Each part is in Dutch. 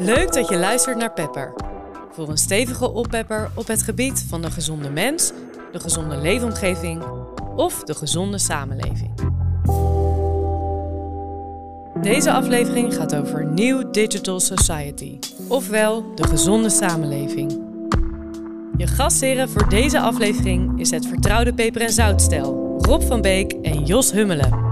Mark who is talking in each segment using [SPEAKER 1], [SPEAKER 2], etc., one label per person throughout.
[SPEAKER 1] Leuk dat je luistert naar Pepper. Voor een stevige oppepper op het gebied van de gezonde mens, de gezonde leefomgeving of de gezonde samenleving. Deze aflevering gaat over New Digital Society, ofwel de gezonde samenleving. Je gastheren voor deze aflevering is het vertrouwde peper- en zoutstel Rob van Beek en Jos Hummelen.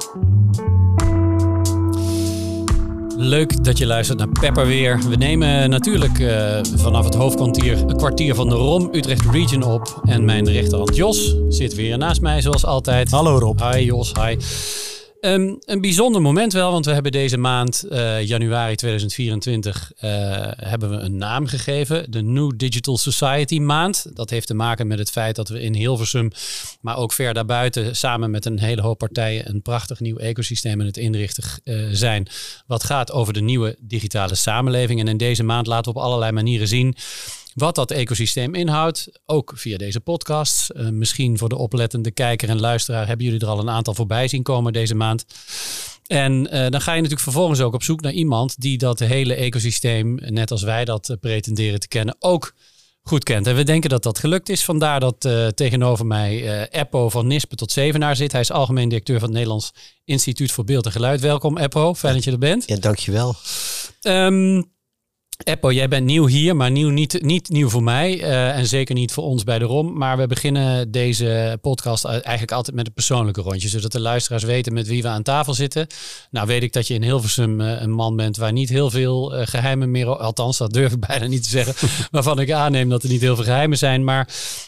[SPEAKER 2] Leuk dat je luistert naar Pepper weer. We nemen natuurlijk vanaf het hoofdkwartier een kwartier van de ROM Utrecht Region op. En mijn rechterhand Jos zit weer naast mij zoals altijd.
[SPEAKER 3] Hallo Rob.
[SPEAKER 2] Hi Jos, hi. Een bijzonder moment wel, want we hebben deze maand, januari 2024, hebben we een naam gegeven. De New Digital Society maand. Dat heeft te maken met het feit dat we in Hilversum, maar ook ver daarbuiten, samen met een hele hoop partijen een prachtig nieuw ecosysteem aan het inrichten zijn. Wat gaat over de nieuwe digitale samenleving. En in deze maand laten we op allerlei manieren zien wat dat ecosysteem inhoudt, ook via deze podcasts. Misschien voor de oplettende kijker en luisteraar hebben jullie er al een aantal voorbij zien komen deze maand. En dan ga je natuurlijk vervolgens ook op zoek naar iemand die dat hele ecosysteem, net als wij dat pretenderen te kennen, ook goed kent. En we denken dat dat gelukt is. Vandaar dat tegenover mij Eppo van Nispen tot Zevenaar zit. Hij is algemeen directeur van het Nederlands Instituut voor Beeld en Geluid. Welkom Eppo, fijn dat je er bent.
[SPEAKER 3] Ja, dankjewel.
[SPEAKER 2] Eppo, jij bent nieuw hier, maar niet nieuw voor mij en zeker niet voor ons bij de ROM. Maar we beginnen deze podcast eigenlijk altijd met een persoonlijke rondje, zodat de luisteraars weten met wie we aan tafel zitten. Nou weet ik dat je in Hilversum een man bent waar niet heel veel geheimen meer, althans dat durf ik bijna niet te zeggen, waarvan ik aanneem dat er niet heel veel geheimen zijn. Maar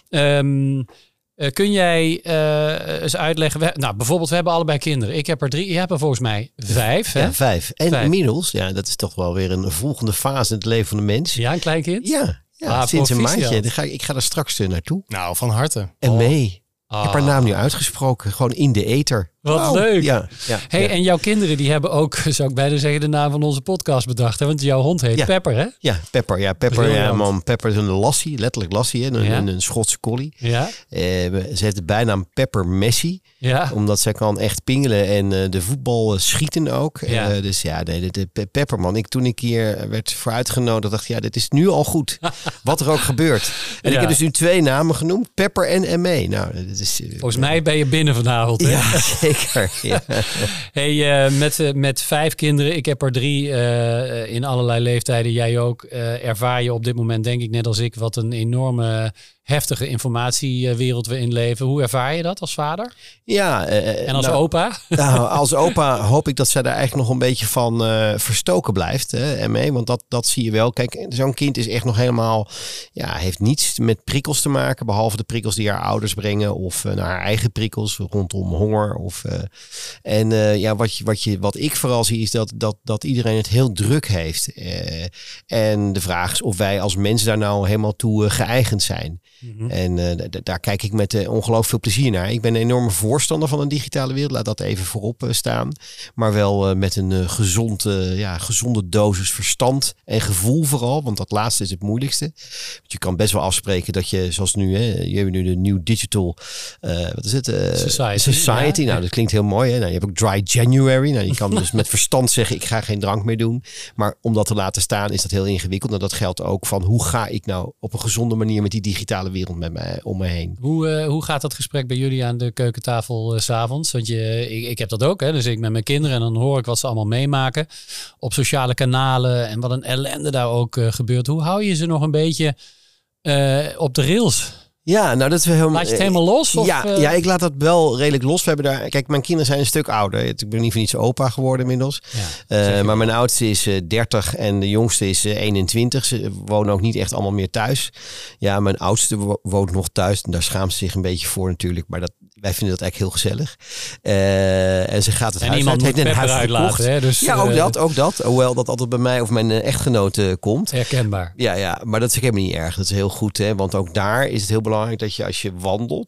[SPEAKER 2] kun jij eens uitleggen? Nou, bijvoorbeeld, we hebben allebei kinderen. Ik heb er 3, jij hebt er volgens mij 5. Hè?
[SPEAKER 3] Ja, 5. En
[SPEAKER 2] 5.
[SPEAKER 3] Inmiddels, ja, dat is toch wel weer een volgende fase in het leven van de mens.
[SPEAKER 2] Ja, een kleinkind?
[SPEAKER 3] Ja, sinds een
[SPEAKER 2] proficiat.
[SPEAKER 3] maandje. Ik ga er straks naartoe.
[SPEAKER 4] Nou, van harte.
[SPEAKER 3] En mee. Ik heb haar naam nu uitgesproken, gewoon in de ether.
[SPEAKER 2] Wat leuk.
[SPEAKER 3] Ja.
[SPEAKER 2] Hey, en jouw kinderen die hebben ook, zou ik bijna zeggen, de naam van onze podcast bedacht. Hè? Want jouw hond heet Pepper, hè?
[SPEAKER 3] Ja, Pepper. Ja, Pepper,
[SPEAKER 2] Briljant.
[SPEAKER 3] man. Pepper is een lassie, letterlijk lassie, hè? Een Schotse collie.
[SPEAKER 2] Ja.
[SPEAKER 3] Ze heeft de bijnaam Pepper Messi.
[SPEAKER 2] Ja.
[SPEAKER 3] Omdat zij kan echt pingelen en de voetbal schieten ook.
[SPEAKER 2] Ja.
[SPEAKER 3] Dus ja, de Pepper, man. Toen ik hier werd voor uitgenodigd, dacht ik, ja, dit is nu al goed. Wat er ook gebeurt. En ik heb dus nu 2 namen genoemd. Pepper en ME. Nou, dat is,
[SPEAKER 2] Volgens mij ben je binnen vanavond. Hè?
[SPEAKER 3] Ja, zeker. Ja.
[SPEAKER 2] Hey, met 5 kinderen, ik heb er 3 in allerlei leeftijden. Jij ook. Ervaar je op dit moment, denk ik net als ik, wat een enorme heftige informatiewereld we inleven. Hoe ervaar je dat als vader?
[SPEAKER 3] Ja.
[SPEAKER 2] En als opa?
[SPEAKER 3] Nou, als opa hoop ik dat zij daar eigenlijk nog een beetje van verstoken blijft. Hè, ME, want dat zie je wel. Kijk, zo'n kind is echt nog helemaal, heeft niets met prikkels te maken. Behalve de prikkels die haar ouders brengen. Of haar eigen prikkels rondom honger. Wat ik vooral zie is dat iedereen het heel druk heeft. En de vraag is of wij als mensen daar nou helemaal toe geëigend zijn. Mm-hmm. En daar kijk ik met ongelooflijk veel plezier naar. Ik ben een enorme voorstander van een digitale wereld. Laat dat even voorop staan. Maar wel met een gezonde dosis verstand en gevoel vooral. Want dat laatste is het moeilijkste. Want je kan best wel afspreken dat je, zoals nu, je hebt nu de New Digital Society.
[SPEAKER 2] Ja.
[SPEAKER 3] Nou, dat klinkt heel mooi. Hè? Nou, je hebt ook Dry January. Nou, je kan dus met verstand zeggen, ik ga geen drank meer doen. Maar om dat te laten staan is dat heel ingewikkeld. En dat geldt ook van, hoe ga ik nou op een gezonde manier met die digitale wereld met mij om me heen.
[SPEAKER 2] Hoe gaat dat gesprek bij jullie aan de keukentafel 's avonds? Want ik heb dat ook, hè? Dus ik met mijn kinderen en dan hoor ik wat ze allemaal meemaken op sociale kanalen en wat een ellende daar ook gebeurt. Hoe hou je ze nog een beetje op de rails?
[SPEAKER 3] Ja, nou dat is wel heel.
[SPEAKER 2] Laat je het helemaal los? Of,
[SPEAKER 3] ja, ik laat dat wel redelijk los. We hebben daar. Kijk, mijn kinderen zijn een stuk ouder. Ik ben niet voor niets opa geworden inmiddels. Ja, maar mijn oudste is 30 en de jongste is 21. Ze wonen ook niet echt allemaal meer thuis. Ja, mijn oudste woont nog thuis. En daar schaamt ze zich een beetje voor natuurlijk. Maar wij vinden dat eigenlijk heel gezellig. En ze gaat het
[SPEAKER 2] en
[SPEAKER 3] huis
[SPEAKER 2] iemand
[SPEAKER 3] uit.
[SPEAKER 2] moet Pepper uitlaten. Hè? Dus,
[SPEAKER 3] ja, ook dat. Hoewel dat altijd bij mij of mijn echtgenote komt.
[SPEAKER 2] Herkenbaar.
[SPEAKER 3] Ja, maar dat is helemaal niet erg. Dat is heel goed. Hè? Want ook daar is het heel belangrijk dat je als je wandelt,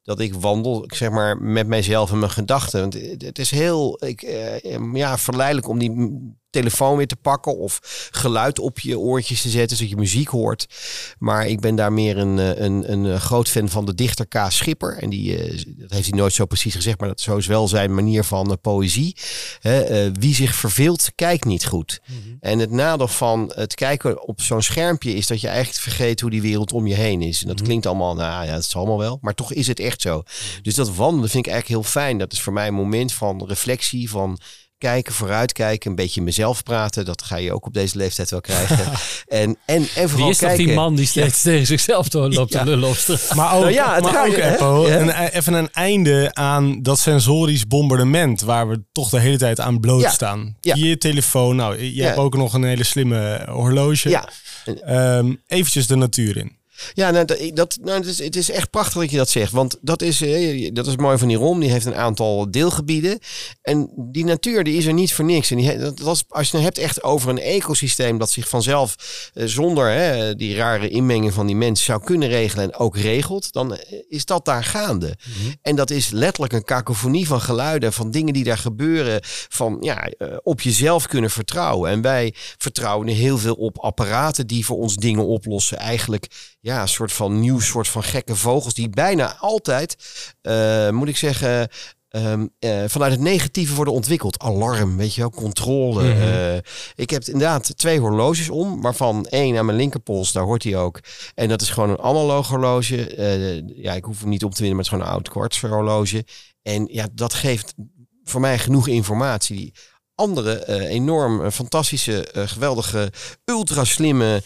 [SPEAKER 3] dat ik wandel, zeg maar, met mijzelf en mijn gedachten. Want het is heel verleidelijk om die telefoon weer te pakken of geluid op je oortjes te zetten, zodat je muziek hoort. Maar ik ben daar meer een groot fan van de dichter K. Schipper. En dat heeft hij nooit zo precies gezegd, maar dat zo is wel zijn manier van poëzie. Wie zich verveelt, kijkt niet goed. Mm-hmm. En het nadeel van het kijken op zo'n schermpje is dat je eigenlijk vergeet hoe die wereld om je heen is. En dat klinkt allemaal, dat is allemaal wel. Maar toch is het echt zo. Dus dat wandelen vind ik eigenlijk heel fijn. Dat is voor mij een moment van reflectie, van kijken, vooruitkijken, een beetje mezelf praten. Dat ga je ook op deze leeftijd wel krijgen. en vooral
[SPEAKER 2] wie is
[SPEAKER 3] kijken.
[SPEAKER 2] Toch die man die steeds tegen zichzelf loopt te lullen op straat?
[SPEAKER 4] Maar ook, Eppo, even een einde aan dat sensorisch bombardement waar we toch de hele tijd aan blootstaan. Ja. Je telefoon, je hebt ook nog een hele slimme horloge. Ja. Eventjes de natuur in.
[SPEAKER 3] Ja, het is echt prachtig dat je dat zegt. Want dat is mooi van die ROM. Die heeft een aantal deelgebieden. En die natuur die is er niet voor niks. En als je het hebt echt over een ecosysteem dat zich vanzelf zonder die rare inmenging van die mensen zou kunnen regelen en ook regelt, dan is dat daar gaande. Mm-hmm. En dat is letterlijk een kakofonie van geluiden, van dingen die daar gebeuren, van op jezelf kunnen vertrouwen. En wij vertrouwen heel veel op apparaten die voor ons dingen oplossen. Eigenlijk een soort van nieuw soort van gekke vogels die bijna altijd, moet ik zeggen, vanuit het negatieve worden ontwikkeld. Alarm, weet je wel, controle. Mm-hmm. Ik heb inderdaad 2 horloges om, waarvan 1 aan mijn linkerpols, daar hoort hij ook. En dat is gewoon een analoog horloge. Ik hoef hem niet op te winnen, maar het is gewoon een oud kwartshorloge. En dat geeft voor mij genoeg informatie. Andere enorm fantastische, geweldige, ultra slimme,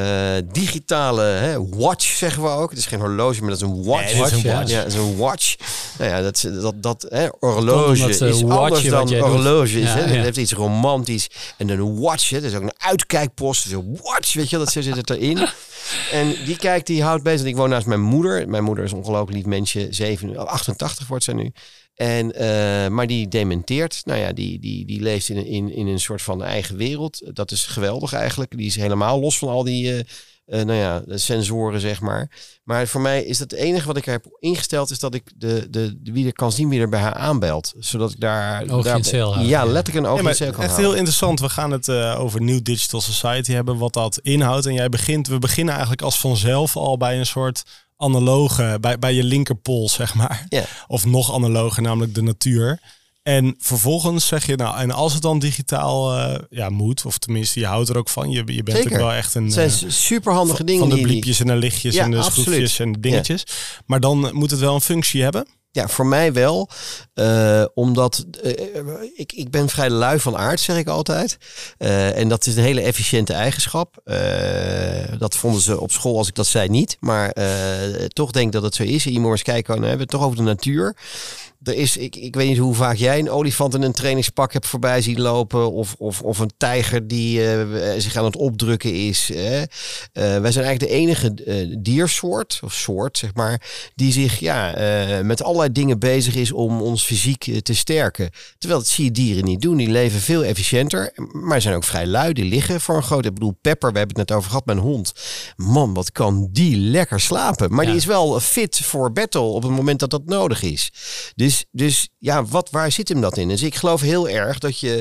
[SPEAKER 3] digitale watch, zeggen we ook. Het is geen horloge, maar dat is een watch.
[SPEAKER 4] Nee, het is een watch.
[SPEAKER 3] Ja, het is een watch. Nou ja, dat horloge is anders dan horloge. Dat heeft iets romantisch. En een watch, dat is ook een uitkijkpost. Dus een watch, weet je, dat zit het erin. En die houdt bezig. Ik woon naast mijn moeder. Mijn moeder is een ongelooflijk lief mensje. 88 wordt zij nu. Maar die dementeert. Die leeft in een soort van eigen wereld. Dat is geweldig eigenlijk. Die is helemaal los van al die de sensoren, zeg maar. Maar voor mij is dat het enige wat ik heb ingesteld, is dat ik wie er kan zien wie er bij haar aanbelt. Zodat ik daar letterlijk een oog in cel kan
[SPEAKER 4] echt
[SPEAKER 3] houden.
[SPEAKER 4] heel interessant. We gaan het over New Digital Society hebben, wat dat inhoudt. En we beginnen eigenlijk als vanzelf al bij een soort analoge, bij je linkerpols, zeg maar. Yeah. Of nog analoger, namelijk de natuur. En vervolgens zeg je, en als het dan digitaal moet, of tenminste je houdt er ook van, je bent
[SPEAKER 3] Zeker.
[SPEAKER 4] ook wel echt een...
[SPEAKER 3] Het zijn superhandige dingen.
[SPEAKER 4] Van de bliepjes en de lichtjes en de schroefjes en de dingetjes. Ja. Maar dan moet het wel een functie hebben?
[SPEAKER 3] Ja, voor mij wel. Omdat ik ben vrij lui van aard, zeg ik altijd. En dat is een hele efficiënte eigenschap. Dat vonden ze op school, als ik dat zei, niet. Maar toch denk ik dat het zo is. Je moet eens kijken, dan hebben we het toch over de natuur. Er is, ik weet niet hoe vaak jij een olifant in een trainingspak hebt voorbij zien lopen. Of een tijger die zich aan het opdrukken is. Wij zijn eigenlijk de enige diersoort, of soort zeg maar, die zich met allerlei dingen bezig is om ons fysiek te sterken. Terwijl dat zie je dieren niet doen. Die leven veel efficiënter. Maar zijn ook vrij lui. Die liggen voor een groot. Ik bedoel, Pepper, we hebben het net over gehad, mijn hond. Man, wat kan die lekker slapen. Maar die is wel fit voor battle op het moment dat dat nodig is. Dus waar zit hem dat in? Dus ik geloof heel erg dat je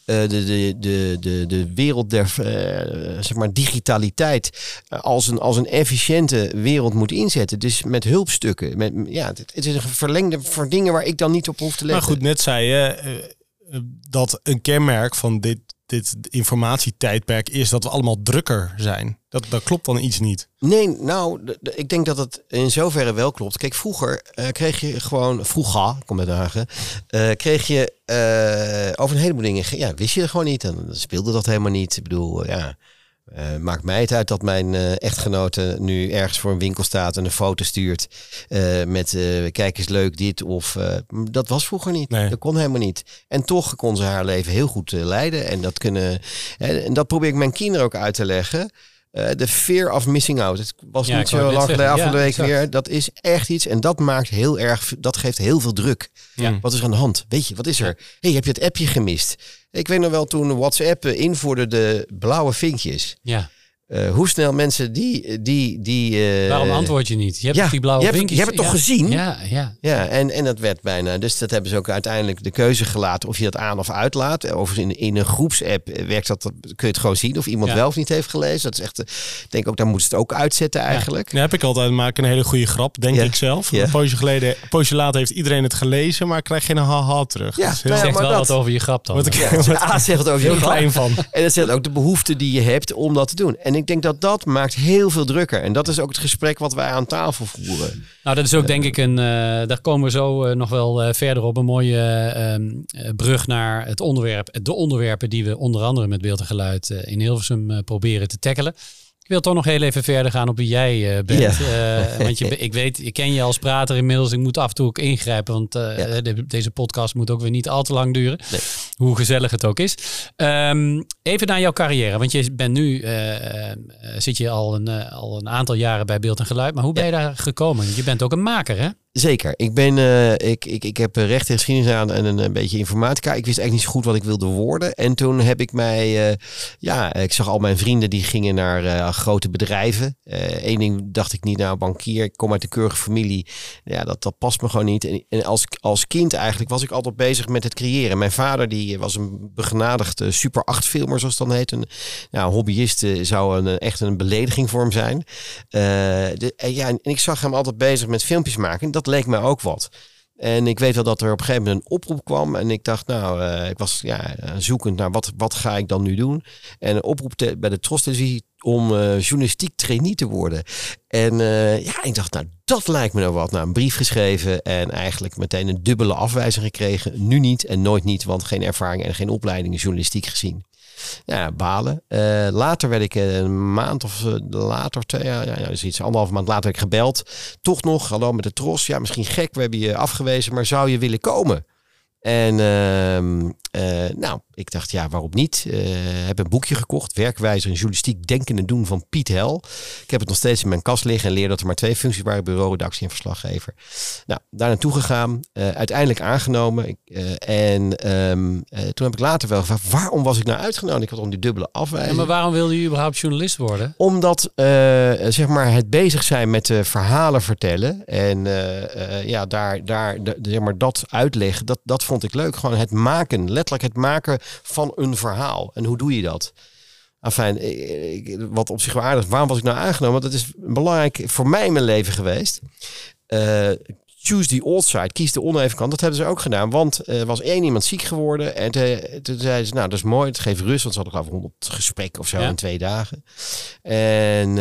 [SPEAKER 3] de wereld der zeg maar digitaliteit als een efficiënte wereld moet inzetten. Dus met hulpstukken. Het is een verlengde voor dingen waar ik dan niet op hoef te letten.
[SPEAKER 4] Maar goed, net zei je dat een kenmerk van dit informatietijdperk is dat we allemaal drukker zijn. Dat klopt dan iets niet.
[SPEAKER 3] Nee, ik denk dat het in zoverre wel klopt. Kijk, vroeger kreeg je gewoon... Vroeger, kom met dagen. Kreeg je over een heleboel dingen... Ja, wist je er gewoon niet. En dan speelde dat helemaal niet. Ik bedoel, maakt mij het uit dat mijn echtgenote nu ergens voor een winkel staat en een foto stuurt met kijk eens leuk dit of dat was vroeger niet. Nee. Dat kon helemaal niet. En toch kon ze haar leven heel goed leiden en dat probeer ik mijn kinderen ook uit te leggen. De fear of missing out. Het was niet zo lang geleden af van de week weer. Dat is echt iets en dat maakt dat geeft heel veel druk. Ja. Wat is er aan de hand? Weet je, wat is er? Hey, heb je het appje gemist? Ik weet nog wel toen WhatsApp invoerde de blauwe vinkjes.
[SPEAKER 2] Ja.
[SPEAKER 3] hoe snel mensen die
[SPEAKER 2] waarom antwoord je niet? Je hebt die blauwe vinkjes.
[SPEAKER 3] Je hebt het toch gezien?
[SPEAKER 2] Ja,
[SPEAKER 3] en dat werd bijna. Dus dat hebben ze ook uiteindelijk de keuze gelaten of je dat aan of uitlaat. Overigens in een groepsapp werkt dat, kun je het gewoon zien of iemand wel of niet heeft gelezen. Dat is echt, ik denk ook, daar moeten ze het ook uitzetten eigenlijk.
[SPEAKER 4] Ja, heb ik altijd, maak een hele goede grap, denk ik zelf. Een poosje later heeft iedereen het gelezen, maar krijg geen haha terug.
[SPEAKER 3] Ja,
[SPEAKER 4] dat
[SPEAKER 2] zegt wel wat over je grap dan.
[SPEAKER 3] Zegt het over je grap.
[SPEAKER 4] Klein van.
[SPEAKER 3] En dat zegt ook de behoefte die je hebt om dat te doen. En ik denk dat maakt heel veel drukker. En dat is ook het gesprek wat wij aan tafel voeren.
[SPEAKER 2] Nou, dat is ook denk ik daar komen we zo nog wel verder op. Een mooie brug naar de onderwerpen die we onder andere met Beeld en Geluid in Hilversum proberen te tackelen. Ik wil toch nog heel even verder gaan op wie jij bent. Want ik ken je als prater inmiddels. Ik moet af en toe ook ingrijpen. Want deze podcast moet ook weer niet al te lang duren. Nee. Hoe gezellig het ook is. Even naar jouw carrière. Want je bent nu zit je al een aantal jaren bij Beeld en Geluid. Maar hoe ben je daar gekomen? Je bent ook een maker, hè?
[SPEAKER 3] Zeker. Ik heb recht en geschiedenis aan en een beetje informatica. Ik wist eigenlijk niet zo goed wat ik wilde worden. En toen heb ik mij... ik zag al mijn vrienden die gingen naar grote bedrijven. Eén ding dacht ik niet, nou bankier. Ik kom uit een keurige familie. Ja, dat past me gewoon niet. En als kind eigenlijk was ik altijd bezig met het creëren. Mijn vader die was een begenadigd Super 8 filmer, zoals het dan heet. Een hobbyist zou echt een belediging voor hem zijn. En ik zag hem altijd bezig met filmpjes maken. Dat leek mij ook wat. En ik weet wel dat er op een gegeven moment een oproep kwam. En ik dacht, ik was zoekend naar wat ga ik dan nu doen. En een oproep bij de Tros Televisie om journalistiek trainee te worden. En ik dacht, nou, dat lijkt me nou wat. Nou, een brief geschreven en eigenlijk meteen een dubbele afwijzing gekregen. Nu niet en nooit niet, want geen ervaring en geen opleiding in journalistiek gezien. Ja, balen. Later werd ik een maand of later, dus iets 1,5 maand later werd ik gebeld. Toch nog, hallo met de Tros. Ja, misschien gek, we hebben je afgewezen, maar zou je willen komen? En ik dacht, ja, waarom niet? Heb een boekje gekocht, Werkwijze en journalistiek denken en doen van Piet Hel. Ik heb het nog steeds in mijn kast liggen en leer dat er maar 2 functies waren, bureau, redactie en verslaggever. Nou, daar naartoe gegaan, uiteindelijk aangenomen. Toen heb ik later wel gevraagd, waarom was ik nou uitgenodigd? Ik had om die dubbele afwijzing. Ja,
[SPEAKER 2] maar waarom wilde je überhaupt journalist worden?
[SPEAKER 3] Omdat, het bezig zijn met verhalen vertellen en dat uitleggen, dat vond ik leuk. Gewoon het maken, letterlijk het maken van een verhaal. En hoe doe je dat? Enfin, wat op zich wel aardig is. Waarom was ik nou aangenomen? Want dat is belangrijk voor mij in mijn leven geweest. Choose the old side, kies de oneven kant. Dat hebben ze ook gedaan, want er was 1 iemand ziek geworden. En toen zeiden ze, nou, dat is mooi, het geeft rust. Want ze hadden geloof ik 100 gesprekken of zo in 2 dagen. En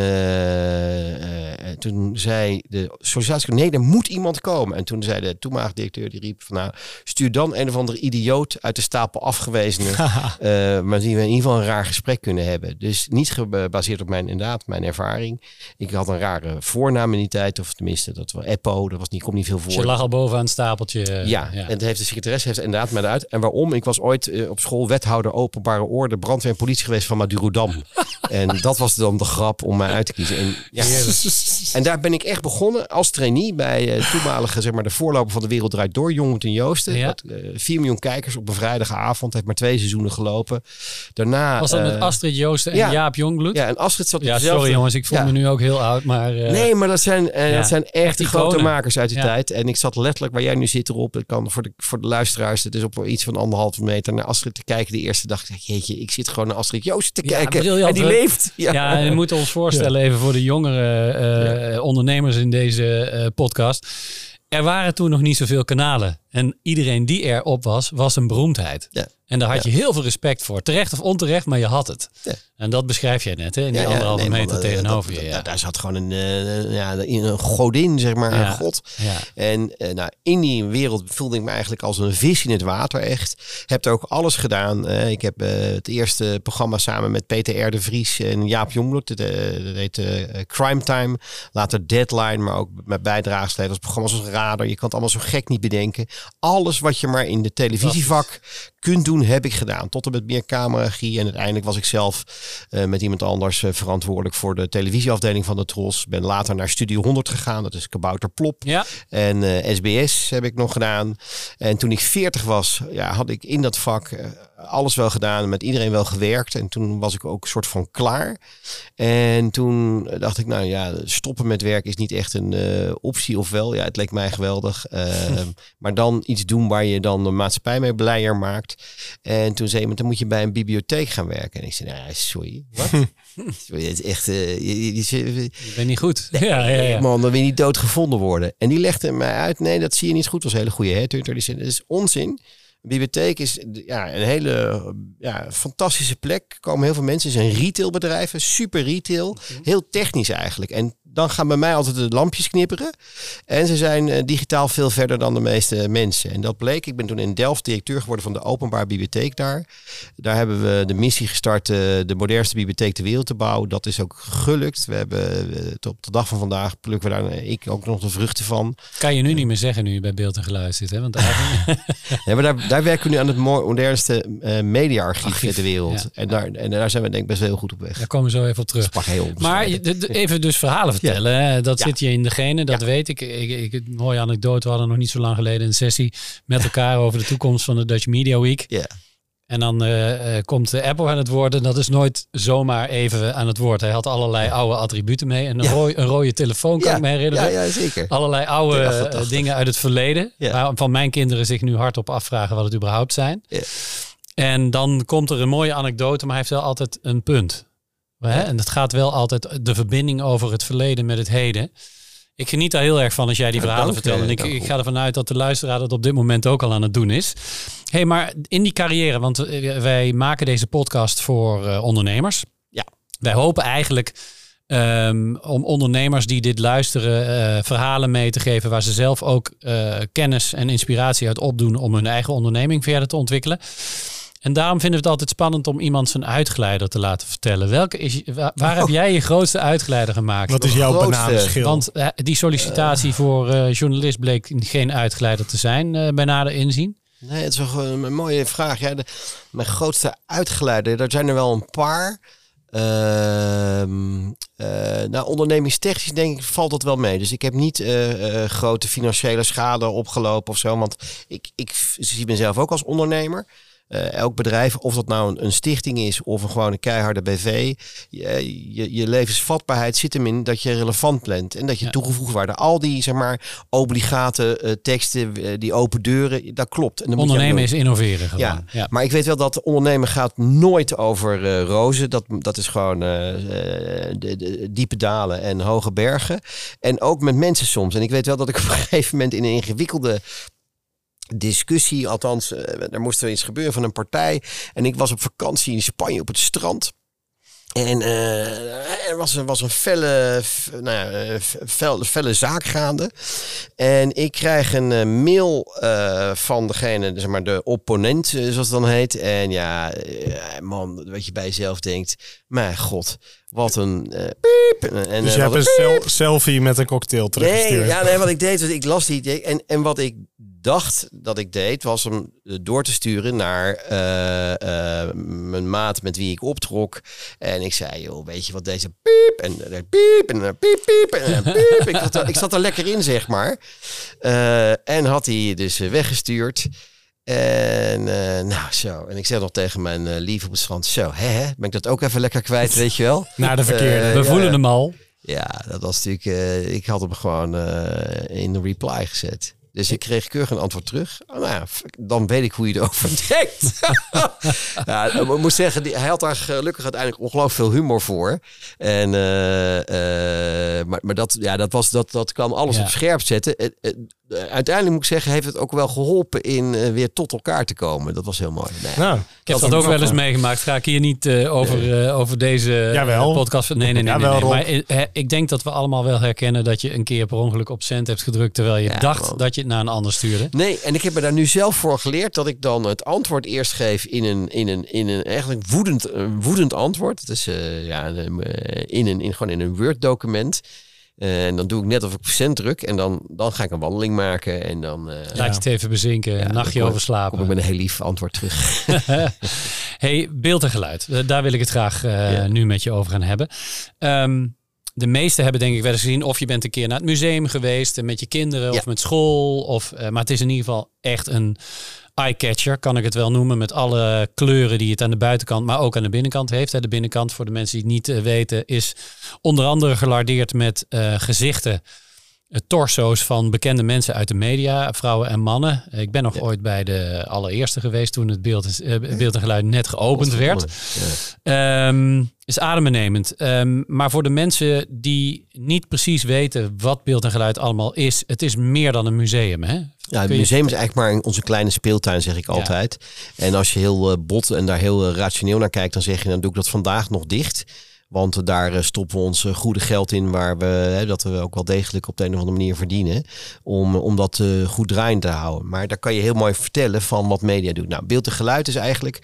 [SPEAKER 3] toen zei de sollicitatie, nee, er moet iemand komen. En toen zei de toenmalige directeur, die riep van, nou, stuur dan een of andere idioot uit de stapel afgewezenen. Maar die we in ieder geval een raar gesprek kunnen hebben. Dus niet gebaseerd op mijn ervaring. Ik had een rare voornaam in die tijd, of tenminste, dat was Eppo, dat was niet, komt niet veel voor.
[SPEAKER 2] Dus je lag al bovenaan het stapeltje.
[SPEAKER 3] Ja, en de secretaresse heeft inderdaad mij uit. En waarom? Ik was ooit op school wethouder openbare orde, brandweer en politie geweest van Madurodam. En dat was dan de grap om mij uit te kiezen. En daar ben ik echt begonnen als trainee bij toenmalige, de voorloper van De Wereld Draait Door, Jong ten Joosten. Ja. 4 miljoen kijkers op een vrijdagavond. Heeft maar 2 seizoenen gelopen. Daarna
[SPEAKER 2] was dat met Astrid Joosten en Jaap Jongbloed?
[SPEAKER 3] Ja, en Astrid zat
[SPEAKER 2] dezelfde. Sorry jongens, ik voel me nu ook heel oud. Maar,
[SPEAKER 3] nee, maar dat zijn echt die grote makers uit die tijd. En ik zat letterlijk waar jij nu zit erop. Ik kan voor de luisteraars, het is op iets van 1,5 meter naar Astrid te kijken. De eerste dag dacht ik, jeetje, ik zit gewoon naar Astrid Joosten te kijken. En die leeft.
[SPEAKER 2] Ja, en we moeten ons voorstellen even voor de jongere ondernemers in deze podcast. Er waren toen nog niet zoveel kanalen. En iedereen die erop was een beroemdheid. Ja. En daar had je heel veel respect voor. Terecht of onterecht, maar je had het. Ja. En dat beschrijf jij net, hè? In die 1,5 meter tegenover je.
[SPEAKER 3] Ja. Daar zat gewoon een godin, zeg maar, een god. Ja. En in die wereld voelde ik me eigenlijk als een vis in het water, echt. Heb er ook alles gedaan. Ik heb het eerste programma samen met Peter R. de Vries en Jaap Jongbloed. Dat heet Crime Time. Later Deadline, maar ook met bijdragers geleverd. Programma's als Radar. Je kan het allemaal zo gek niet bedenken. Alles wat je maar in de televisievak kunt doen, heb ik gedaan. Tot en met meer cameraregie. En uiteindelijk was ik zelf met iemand anders verantwoordelijk voor de televisieafdeling van de Tros. Ben later naar Studio 100 gegaan. Dat is Kabouter Plop. Ja. En SBS heb ik nog gedaan. En toen ik 40 was, had ik in dat vak alles wel gedaan, met iedereen wel gewerkt. En toen was ik ook een soort van klaar. En toen dacht ik, nou ja, stoppen met werk is niet echt een optie. Ofwel, ja, het leek mij geweldig. Maar dan iets doen waar je dan de maatschappij mee blijer maakt. En toen zei iemand, dan moet je bij een bibliotheek gaan werken. En ik zei, nou, sorry, wat? Sorry, het is echt... je
[SPEAKER 2] bent niet goed.
[SPEAKER 3] Nee,
[SPEAKER 2] ja.
[SPEAKER 3] Man, dan wil je niet doodgevonden worden. En die legde mij uit, nee, dat zie je niet goed. Dat was een hele goede headhunter. Die zei, dat is onzin. Een bibliotheek is een hele fantastische plek. Er komen heel veel mensen. Het is een retailbedrijf, super retail. Heel technisch eigenlijk. En dan gaan bij mij altijd de lampjes knipperen. En ze zijn digitaal veel verder dan de meeste mensen. En dat bleek. Ik ben toen in Delft directeur geworden van de openbare bibliotheek daar. Daar hebben we de missie gestart de modernste bibliotheek ter wereld te bouwen. Dat is ook gelukt. We hebben op de dag van vandaag plukken we daar ik ook nog de vruchten van.
[SPEAKER 2] Kan je nu niet meer zeggen nu je bij Beeld en Geluid zit, hè? Want
[SPEAKER 3] ja, maar daar werken we nu aan het modernste mediaarchief ter wereld. Ja. En daar zijn we denk ik best heel goed op weg.
[SPEAKER 2] Daar komen we zo even op terug. Maar even dus verhalen vertellen. Ja. Dat zit je in de genen, dat weet ik. Een mooie anekdote. We hadden nog niet zo lang geleden een sessie met elkaar over de toekomst van de Dutch Media Week. Ja. En dan komt Apple aan het woord. En dat is nooit zomaar even aan het woord. Hij had allerlei oude attributen mee. En een rode telefoon kan ik me herinneren.
[SPEAKER 3] Ja, zeker.
[SPEAKER 2] Allerlei oude dingen uit het verleden. Ja. Waarvan mijn kinderen zich nu hardop afvragen wat het überhaupt zijn. Ja. En dan komt er een mooie anekdote. Maar hij heeft wel altijd een punt. Ja. En het gaat wel altijd de verbinding over het verleden met het heden. Ik geniet daar heel erg van als jij die verhalen vertelt. En ik ga ervan uit dat de luisteraar dat op dit moment ook al aan het doen is. Hey, maar in die carrière, want wij maken deze podcast voor ondernemers. Ja. Wij hopen eigenlijk om ondernemers die dit luisteren verhalen mee te geven waar ze zelf ook kennis en inspiratie uit opdoen om hun eigen onderneming verder te ontwikkelen. En daarom vinden we het altijd spannend om iemand zijn uitgeleider te laten vertellen. Waar heb jij je grootste uitgeleider gemaakt?
[SPEAKER 4] Wat is jouw bananenschil?
[SPEAKER 2] Want die sollicitatie voor journalist bleek geen uitgeleider te zijn bij nader inzien.
[SPEAKER 3] Nee, het is wel een mooie vraag. Ja, mijn grootste uitgeleider, daar zijn er wel een paar. Ondernemingstechnisch denk ik valt dat wel mee. Dus ik heb niet grote financiële schade opgelopen of zo. Want ik zie mezelf ook als ondernemer. Elk bedrijf, of dat nou een stichting is of een gewone keiharde BV, je levensvatbaarheid zit hem in dat je relevant bent en dat je toegevoegde waarde, al die zeg maar obligate teksten, die open deuren, dat klopt. En
[SPEAKER 2] ondernemen is innoveren gewoon.
[SPEAKER 3] Ja. Maar ik weet wel dat ondernemen gaat nooit over rozen. Dat is gewoon de diepe dalen en hoge bergen. En ook met mensen soms. En ik weet wel dat ik op een gegeven moment in een ingewikkelde discussie, althans, er moest er iets gebeuren van een partij. En ik was op vakantie in Spanje op het strand. En er was een felle zaak gaande. En ik krijg een mail van degene, zeg maar de opponent, zoals het dan heet. En man, wat je bij jezelf denkt, mijn god, wat een piep.
[SPEAKER 4] Dus je hebt een selfie met een cocktail teruggestuurd.
[SPEAKER 3] Nee, wat ik deed was, ik las die en wat ik dacht dat ik deed, was hem door te sturen naar mijn maat met wie ik optrok. En ik zei, joh, weet je wat deze piep en piep en piep piep en piep. Ik zat er lekker in, zeg maar. En had hij dus weggestuurd. En zo. En ik zeg nog tegen mijn lief op het strand, zo, ben ik dat ook even lekker kwijt, weet je wel?
[SPEAKER 2] Naar de verkeerde. We voelen hem al.
[SPEAKER 3] Ja, dat was natuurlijk, ik had hem gewoon in de reply gezet. Dus ik kreeg keurig een antwoord terug. Dan weet ik hoe je erover denkt. Ik moet zeggen, hij had daar gelukkig uiteindelijk ongelooflijk veel humor voor. En, maar dat kwam alles op scherp zetten. Uiteindelijk moet ik zeggen, heeft het ook wel geholpen in weer tot elkaar te komen. Dat was heel mooi.
[SPEAKER 2] Ik heb dat ook wel eens meegemaakt. Ga ik hier niet over deze podcast. Nee. Maar ik denk dat we allemaal wel herkennen dat je een keer per ongeluk op send hebt gedrukt terwijl je dacht dat je het naar een ander stuurde. Nee, en ik heb me daar nu zelf voor geleerd dat ik dan het antwoord eerst geef in een eigenlijk woedend antwoord. Het is gewoon in een Word document. En dan doe ik net of ik send druk. En dan ga ik een wandeling maken. En dan laat je het even bezinken. Een nachtje over slapen.
[SPEAKER 3] Kom ik met een heel lief antwoord terug.
[SPEAKER 2] Hey, beeld en geluid. Daar wil ik het graag nu met je over gaan hebben. De meesten hebben denk ik wel eens gezien. Of je bent een keer naar het museum geweest. Met je kinderen of met school. Maar het is in ieder geval echt eye-catcher, kan ik het wel noemen, met alle kleuren die het aan de buitenkant, maar ook aan de binnenkant heeft. De binnenkant, voor de mensen die het niet weten, is onder andere gelardeerd met gezichten, torso's van bekende mensen uit de media, vrouwen en mannen. Ik ben nog ooit bij de allereerste geweest toen het beeld en geluid net geopend werd. Is adembenemend. Maar voor de mensen die niet precies weten wat beeld en geluid allemaal is, het is meer dan een museum, hè?
[SPEAKER 3] Ja, het museum is eigenlijk maar onze kleine speeltuin, zeg ik altijd. En als je heel bot en daar heel rationeel naar kijkt, dan zeg je, dan doe ik dat vandaag nog dicht. Want daar stoppen we ons goede geld in, dat we ook wel degelijk op de een of andere manier verdienen. Om dat goed draaiend te houden. Maar daar kan je heel mooi vertellen van wat media doet. Nou, beeld en geluid is eigenlijk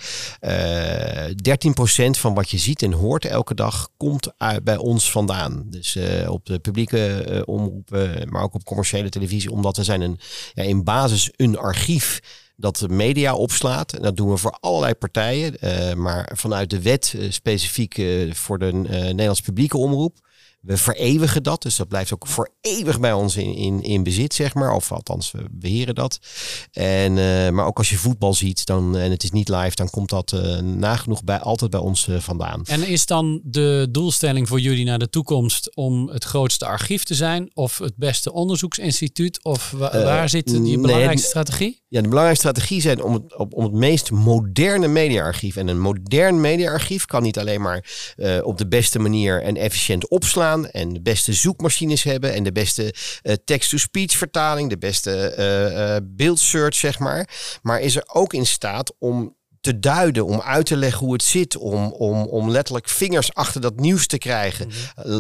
[SPEAKER 3] 13% van wat je ziet en hoort elke dag komt bij ons vandaan. Dus op de publieke omroepen, maar ook op commerciële televisie. Omdat we zijn in basis een archief dat de media opslaat. En dat doen we voor allerlei partijen. Maar vanuit de wet specifiek voor de Nederlandse publieke omroep. We vereeuwigen dat. Dus dat blijft ook voor eeuwig bij ons in bezit, zeg maar. Of althans, we beheren dat. Maar ook als je voetbal ziet en het is niet live, dan komt dat nagenoeg altijd bij ons vandaan.
[SPEAKER 2] En is dan de doelstelling voor jullie naar de toekomst om het grootste archief te zijn? Of het beste onderzoeksinstituut? Of waar zit je belangrijkste strategie?
[SPEAKER 3] Ja, de belangrijkste strategie zijn om het meest moderne mediaarchief. En een modern mediaarchief kan niet alleen maar op de beste manier en efficiënt opslaan en de beste zoekmachines hebben en de beste text-to-speech vertaling, de beste beeldsearch, zeg maar. Maar is er ook in staat om te duiden, om uit te leggen hoe het zit, om letterlijk vingers achter dat nieuws te krijgen.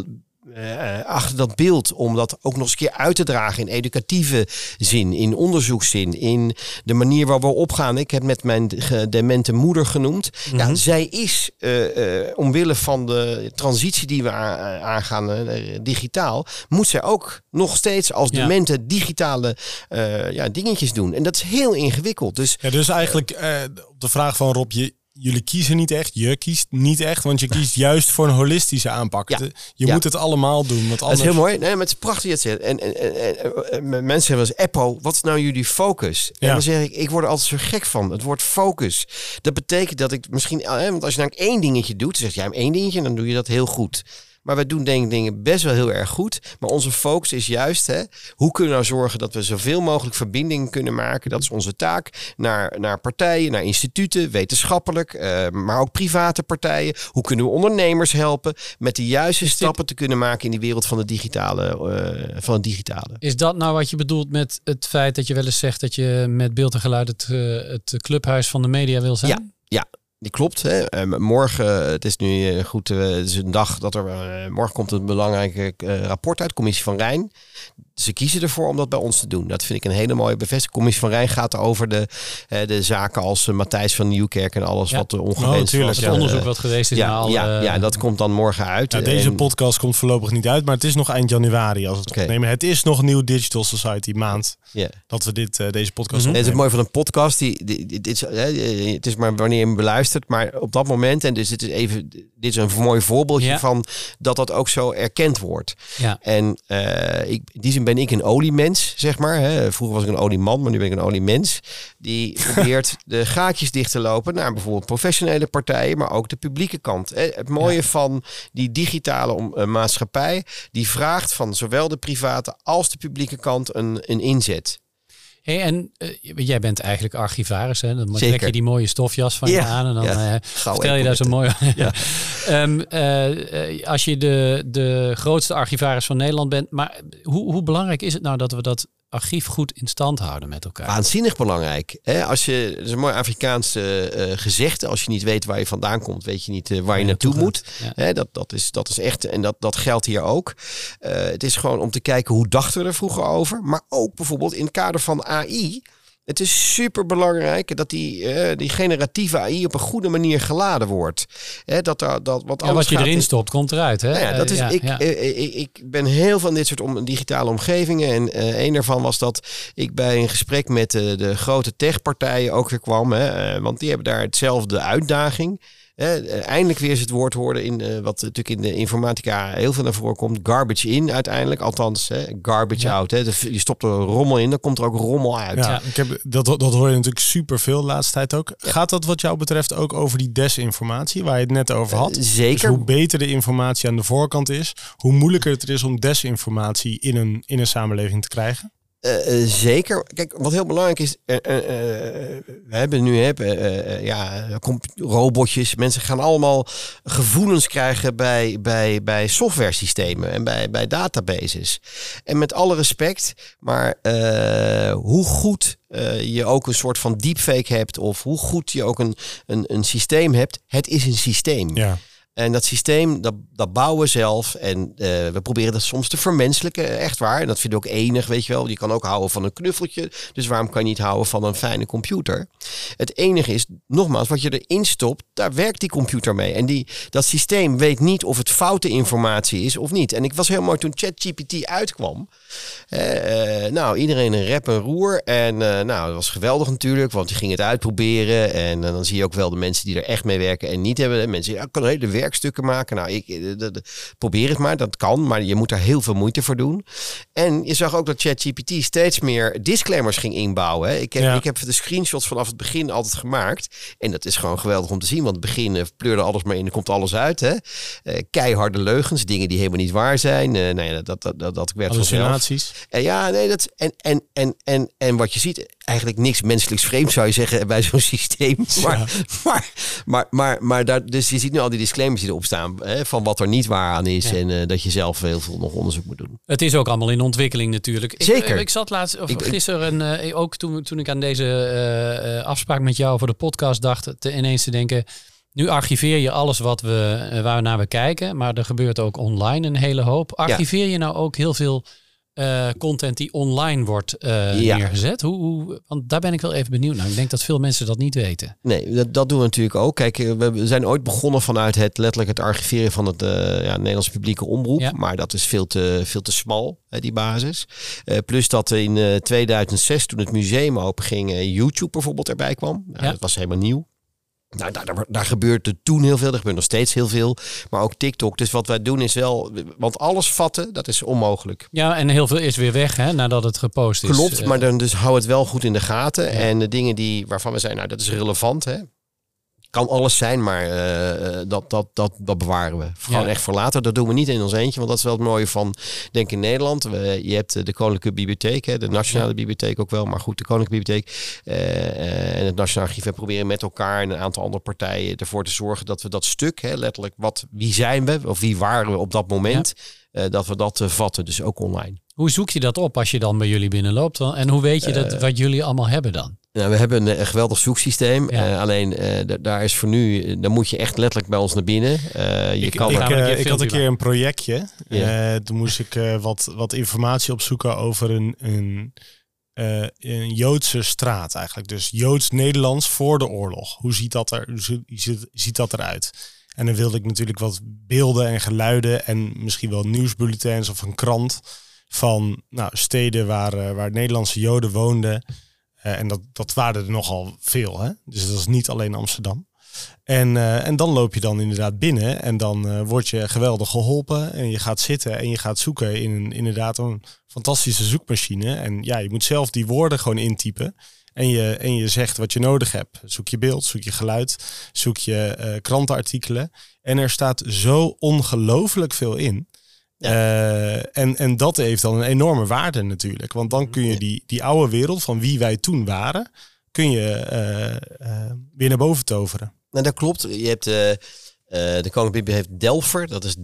[SPEAKER 3] Achter dat beeld, om dat ook nog eens een keer uit te dragen in educatieve zin, in onderzoekszin, in de manier waar we opgaan. Ik heb met mijn demente moeder genoemd. Mm-hmm. Ja, zij is omwille van de transitie die we aangaan digitaal, moet zij ook nog steeds als demente digitale dingetjes doen. En dat is heel ingewikkeld.
[SPEAKER 4] Dus eigenlijk op de vraag van Rob, jullie kiezen niet echt, je kiest niet echt, want je kiest juist voor een holistische aanpak. Ja. Je moet het allemaal doen. Want anders...
[SPEAKER 3] Dat is heel mooi. Nee, maar het is prachtig dat je het zegt. En mensen zeggen wel eens, Eppo, wat is nou jullie focus? Ja. En dan zeg ik word er altijd zo gek van. Het woord focus. Dat betekent dat ik misschien, want als je nou één dingetje doet, dan zeg jij één dingetje en dan doe je dat heel goed. Maar wij doen denk ik dingen best wel heel erg goed. Maar onze focus is juist, hoe kunnen we nou zorgen dat we zoveel mogelijk verbindingen kunnen maken? Dat is onze taak. Naar partijen, naar instituten, wetenschappelijk, maar ook private partijen. Hoe kunnen we ondernemers helpen met de juiste stappen te kunnen maken in die wereld van het digitale.
[SPEAKER 2] Is dat nou wat je bedoelt met het feit dat je wel eens zegt dat je met beeld en geluid het clubhuis van de media wil zijn?
[SPEAKER 3] Ja. Die klopt. Hè. Morgen, het is nu goed, het is een dag dat morgen komt een belangrijk rapport uit, Commissie van Rijn. Ze kiezen ervoor om dat bij ons te doen. Dat vind ik een hele mooie bevestiging. Commissie van Rijn gaat over de zaken als Matthijs van Nieuwkerk en alles wat ongewenst was.
[SPEAKER 2] Het onderzoek wat geweest is.
[SPEAKER 3] Ja, dat komt dan morgen uit.
[SPEAKER 4] Ja, deze podcast komt voorlopig niet uit, maar het is nog eind januari als het opnemen. Het is nog New Digital Society maand dat we deze podcast opnemen.
[SPEAKER 3] Het is het mooie van een podcast. Het is maar wanneer je hem beluistert, maar op dat moment, en dus dit is een mooi voorbeeldje van dat ook zo erkend wordt. Ja. En in die zin ben ik een oliemens, zeg maar. Hè. Vroeger was ik een olieman, maar nu ben ik een oliemens. Die probeert de gaatjes dicht te lopen naar bijvoorbeeld professionele partijen, maar ook de publieke kant. Het mooie van die digitale maatschappij, die vraagt van zowel de private als de publieke kant een inzet.
[SPEAKER 2] Hey, en jij bent eigenlijk archivaris, hè? Dan trek je die mooie stofjas van je aan en dan vertel je daar zo mooi. Als je de grootste archivaris van Nederland bent, maar hoe belangrijk is het nou dat we dat archief goed in stand houden met elkaar?
[SPEAKER 3] Waanzinnig belangrijk. Dat is een mooi Afrikaans gezegde. Als je niet weet waar je vandaan komt, weet je niet waar je naartoe moet. Ja. Dat is echt, en dat geldt hier ook. Het is gewoon om te kijken hoe dachten we er vroeger over. Maar ook bijvoorbeeld in het kader van AI. Het is super belangrijk dat die generatieve AI op een goede manier geladen wordt.
[SPEAKER 2] Wat je erin stopt, komt eruit. Hè?
[SPEAKER 3] Ik ben heel van dit soort digitale omgevingen. En een daarvan was dat ik bij een gesprek met de grote techpartijen ook weer kwam. Want die hebben daar hetzelfde uitdaging. Eindelijk weer eens het woord hoorden in wat natuurlijk in de informatica heel veel naar voren komt. Garbage in uiteindelijk. Althans, garbage out. Hè. Je stopt er rommel in, dan komt er ook rommel uit.
[SPEAKER 4] Ja, dat hoor je natuurlijk superveel de laatste tijd ook. Ja. Gaat dat wat jou betreft ook over die desinformatie waar je het net over had?
[SPEAKER 3] Zeker.
[SPEAKER 4] Dus hoe beter de informatie aan de voorkant is, hoe moeilijker het is om desinformatie in een samenleving te krijgen?
[SPEAKER 3] Zeker. Kijk, wat heel belangrijk is, we hebben nu robotjes. Mensen gaan allemaal gevoelens krijgen bij softwaresystemen en bij databases. En met alle respect, maar hoe goed je ook een soort van deepfake hebt of hoe goed je ook een systeem hebt, het is een systeem. Ja. En dat systeem, dat bouwen we zelf. En we proberen dat soms te vermenselijken, echt waar. En dat vind ik ook enig, weet je wel. Je kan ook houden van een knuffeltje. Dus waarom kan je niet houden van een fijne computer? Het enige is, nogmaals, wat je erin stopt, daar werkt die computer mee. En dat systeem weet niet of het foute informatie is of niet. En ik was heel mooi toen ChatGPT uitkwam. Iedereen een rep en roer. En dat was geweldig natuurlijk, want die ging het uitproberen. En dan zie je ook wel de mensen die er echt mee werken en niet hebben. Mensen die kan hele werkstukken maken. Nou, probeer het maar, dat kan. Maar je moet daar heel veel moeite voor doen. En je zag ook dat ChatGPT steeds meer disclaimers ging inbouwen. Hè. Ik heb de screenshots vanaf het begin altijd gemaakt. En dat is gewoon geweldig om te zien. Want het begin pleurde alles maar in, er komt alles uit. Hè. Keiharde leugens, dingen die helemaal niet waar zijn. Dat werkt
[SPEAKER 4] hallucinaties.
[SPEAKER 3] En wat je ziet, eigenlijk niks menselijks vreemd zou je zeggen bij zo'n systeem. Maar dus je ziet nu al die disclaimers die erop staan, van wat er niet waar aan is en dat je zelf heel veel nog onderzoek moet doen.
[SPEAKER 2] Het is ook allemaal in ontwikkeling natuurlijk.
[SPEAKER 3] Zeker.
[SPEAKER 2] Ik zat gisteren ook toen ik aan deze afspraak met jou voor de podcast dacht, ineens te denken, nu archiveer je alles waar we naar kijken, maar er gebeurt ook online een hele hoop. Archiveer je nou ook heel veel content die online wordt neergezet? Want daar ben ik wel even benieuwd naar. Ik denk dat veel mensen dat niet weten.
[SPEAKER 3] Nee, dat doen we natuurlijk ook. Kijk, we zijn ooit begonnen vanuit het archiveren van het Nederlandse publieke omroep. Ja. Maar dat is veel te smal, die basis. Plus dat in 2006, toen het museum openging, YouTube bijvoorbeeld erbij kwam. Dat was helemaal nieuw. Nou, daar gebeurde toen heel veel. Er gebeurt nog steeds heel veel. Maar ook TikTok. Dus wat wij doen is wel... Want alles vatten, dat is onmogelijk.
[SPEAKER 2] Ja, en heel veel is weer weg, hè, nadat het gepost is.
[SPEAKER 3] Klopt, maar dan dus hou het wel goed in de gaten. Ja. En de dingen waarvan we zijn, dat is relevant, hè. Kan alles zijn, maar dat bewaren we. Gewoon echt voor later. Dat doen we niet in ons eentje. Want dat is wel het mooie van, denk in Nederland. Je hebt de Koninklijke Bibliotheek. Hè, de Nationale Bibliotheek ook wel. Maar goed, de Koninklijke Bibliotheek en het Nationaal Archief. We proberen met elkaar en een aantal andere partijen ervoor te zorgen dat we dat stuk, letterlijk, wie zijn we? Of wie waren we op dat moment? Dat we dat vatten. Dus ook online.
[SPEAKER 2] Hoe zoek je dat op als je dan bij jullie binnenloopt? En hoe weet je wat jullie allemaal hebben dan?
[SPEAKER 3] Nou, we hebben een geweldig zoeksysteem. Alleen daar is voor nu, dan moet je echt letterlijk bij ons naar binnen. Ik
[SPEAKER 4] had een keer een projectje. Toen moest ik wat informatie opzoeken over een Joodse straat eigenlijk. Dus Joods-Nederlands voor de oorlog. Hoe ziet dat eruit? En dan wilde ik natuurlijk wat beelden en geluiden en misschien wel nieuwsbulletins of een krant van steden waar Nederlandse Joden woonden. En dat waren er nogal veel. Hè? Dus dat is niet alleen Amsterdam. En dan loop je dan inderdaad binnen en dan word je geweldig geholpen. En je gaat zitten en je gaat zoeken in inderdaad een fantastische zoekmachine. En je moet zelf die woorden gewoon intypen. En je zegt wat je nodig hebt. Zoek je beeld, zoek je geluid, zoek je krantenartikelen. En er staat zo ongelooflijk veel in. Ja. En dat heeft dan een enorme waarde natuurlijk. Want dan kun je die oude wereld van wie wij toen waren, kun je weer naar boven toveren.
[SPEAKER 3] Nou, dat klopt. Je hebt de Koninklijke Bibliotheek heeft Delpher, dat is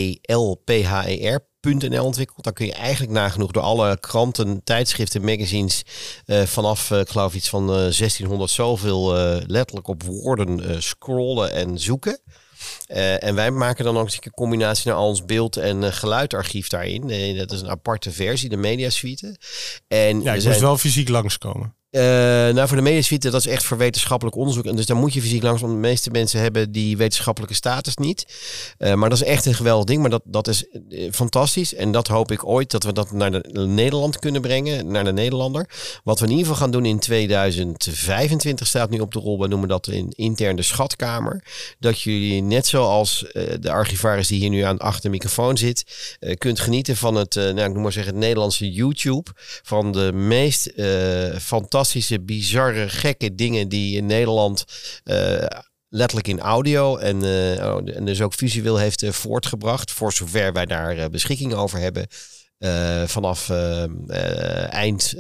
[SPEAKER 3] DELPHER.nl ontwikkeld. Daar kun je eigenlijk nagenoeg door alle kranten, tijdschriften, magazines vanaf, ik geloof iets van 1600 zoveel letterlijk op woorden scrollen en zoeken. En wij maken dan ook een combinatie naar al ons beeld- en geluidarchief daarin. Dat is een aparte versie, de Mediasuite. En
[SPEAKER 4] je moest wel fysiek langskomen.
[SPEAKER 3] Voor de mediasuite, dat is echt voor wetenschappelijk onderzoek. En dus daar moet je fysiek langs, want de meeste mensen hebben die wetenschappelijke status niet. Maar dat is echt een geweldig ding. Maar dat is fantastisch. En dat hoop ik ooit dat we dat naar Nederland kunnen brengen. Naar de Nederlander. Wat we in ieder geval gaan doen in 2025 staat nu op de rol. We noemen dat een interne schatkamer. Dat jullie net zoals de archivaris die hier nu achter de microfoon zit, kunt genieten van het, ik noem maar zeggen, het Nederlandse YouTube. Van de meest fantastische, bizarre, gekke dingen die in Nederland letterlijk in audio en dus ook visueel heeft voortgebracht. Voor zover wij daar beschikking over hebben. Vanaf eind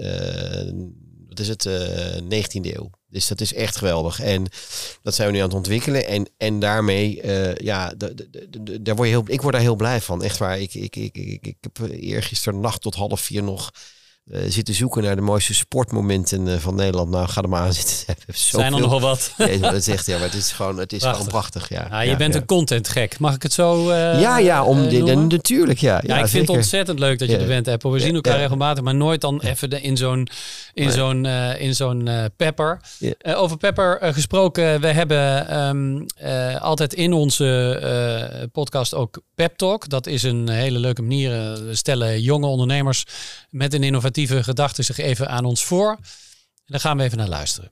[SPEAKER 3] 19e eeuw. Dus dat is echt geweldig. En dat zijn we nu aan het ontwikkelen. En daarmee, daar word ik word daar heel blij van. Echt waar. Ik heb eergisteren nacht tot 3:30 nog zitten zoeken naar de mooiste sportmomenten van Nederland. Nou, ga er maar aan zitten.
[SPEAKER 2] Zijn er nogal wat?
[SPEAKER 3] Ja, dat is echt, maar het is gewoon prachtig. Ja.
[SPEAKER 2] Je bent een contentgek. Mag ik het zo
[SPEAKER 3] natuurlijk. Ja,
[SPEAKER 2] ik vind het ontzettend leuk dat je er bent, Eppo. We zien elkaar regelmatig, maar nooit dan even in zo'n Pepper. Ja. Over Pepper gesproken, we hebben altijd in onze podcast ook Pep Talk. Dat is een hele leuke manier. We stellen jonge ondernemers met een innovatieve gedachte zich even aan ons voor. En daar gaan we even naar luisteren.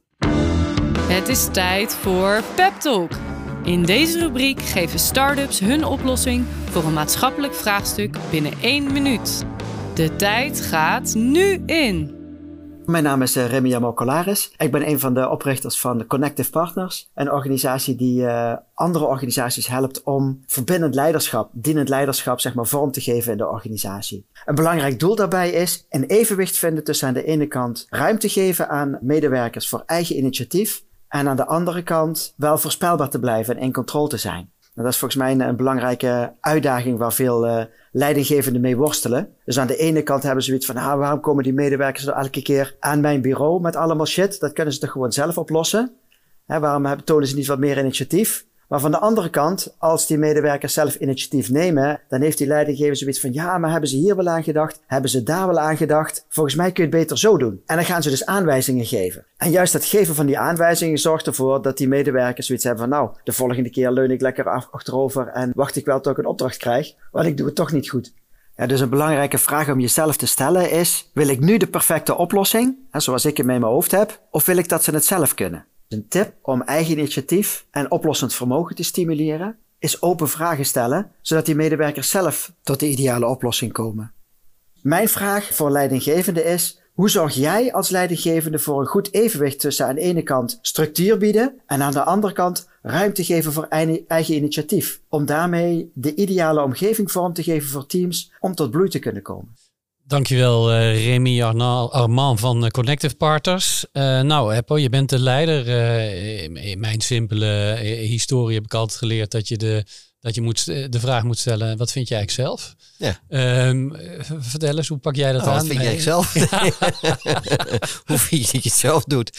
[SPEAKER 1] Het is tijd voor Pep Talk. In deze rubriek geven start-ups hun oplossing voor een maatschappelijk vraagstuk binnen 1 minuut. De tijd gaat nu in.
[SPEAKER 5] Mijn naam is Remy Jamokolaris. Ik ben een van de oprichters van Connective Partners. Een organisatie die andere organisaties helpt om verbindend leiderschap, dienend leiderschap, vorm te geven in de organisatie. Een belangrijk doel daarbij is een evenwicht vinden tussen aan de ene kant ruimte geven aan medewerkers voor eigen initiatief en aan de andere kant wel voorspelbaar te blijven en in controle te zijn. Dat is volgens mij een belangrijke uitdaging waar veel leidinggevenden mee worstelen. Dus aan de ene kant hebben ze zoiets van, waarom komen die medewerkers elke keer aan mijn bureau met allemaal shit? Dat kunnen ze toch gewoon zelf oplossen? Waarom tonen ze niet wat meer initiatief? Maar van de andere kant, als die medewerkers zelf initiatief nemen, dan heeft die leidinggever zoiets van, maar hebben ze hier wel aan gedacht? Hebben ze daar wel aan gedacht? Volgens mij kun je het beter zo doen. En dan gaan ze dus aanwijzingen geven. En juist dat geven van die aanwijzingen zorgt ervoor dat die medewerkers zoiets hebben van, de volgende keer leun ik lekker achterover en wacht ik wel tot ik een opdracht krijg, want ik doe het toch niet goed. Ja, dus een belangrijke vraag om jezelf te stellen is, wil ik nu de perfecte oplossing, zoals ik hem in mijn hoofd heb, of wil ik dat ze het zelf kunnen? Een tip om eigen initiatief en oplossend vermogen te stimuleren is open vragen stellen, zodat die medewerkers zelf tot de ideale oplossing komen. Mijn vraag voor leidinggevende is, hoe zorg jij als leidinggevende voor een goed evenwicht tussen aan de ene kant structuur bieden en aan de andere kant ruimte geven voor eigen initiatief, om daarmee de ideale omgeving vorm te geven voor teams om tot bloei te kunnen komen?
[SPEAKER 2] Dankjewel Remy Armand van Connective Partners. Eppo, je bent de leider. In mijn simpele historie heb ik altijd geleerd dat je de vraag moet stellen, wat vind jij eigenlijk zelf? Ja. Vertel eens, hoe pak jij dat aan?
[SPEAKER 3] Wat vind jij zelf? Hoe vind je dat je het zelf doet?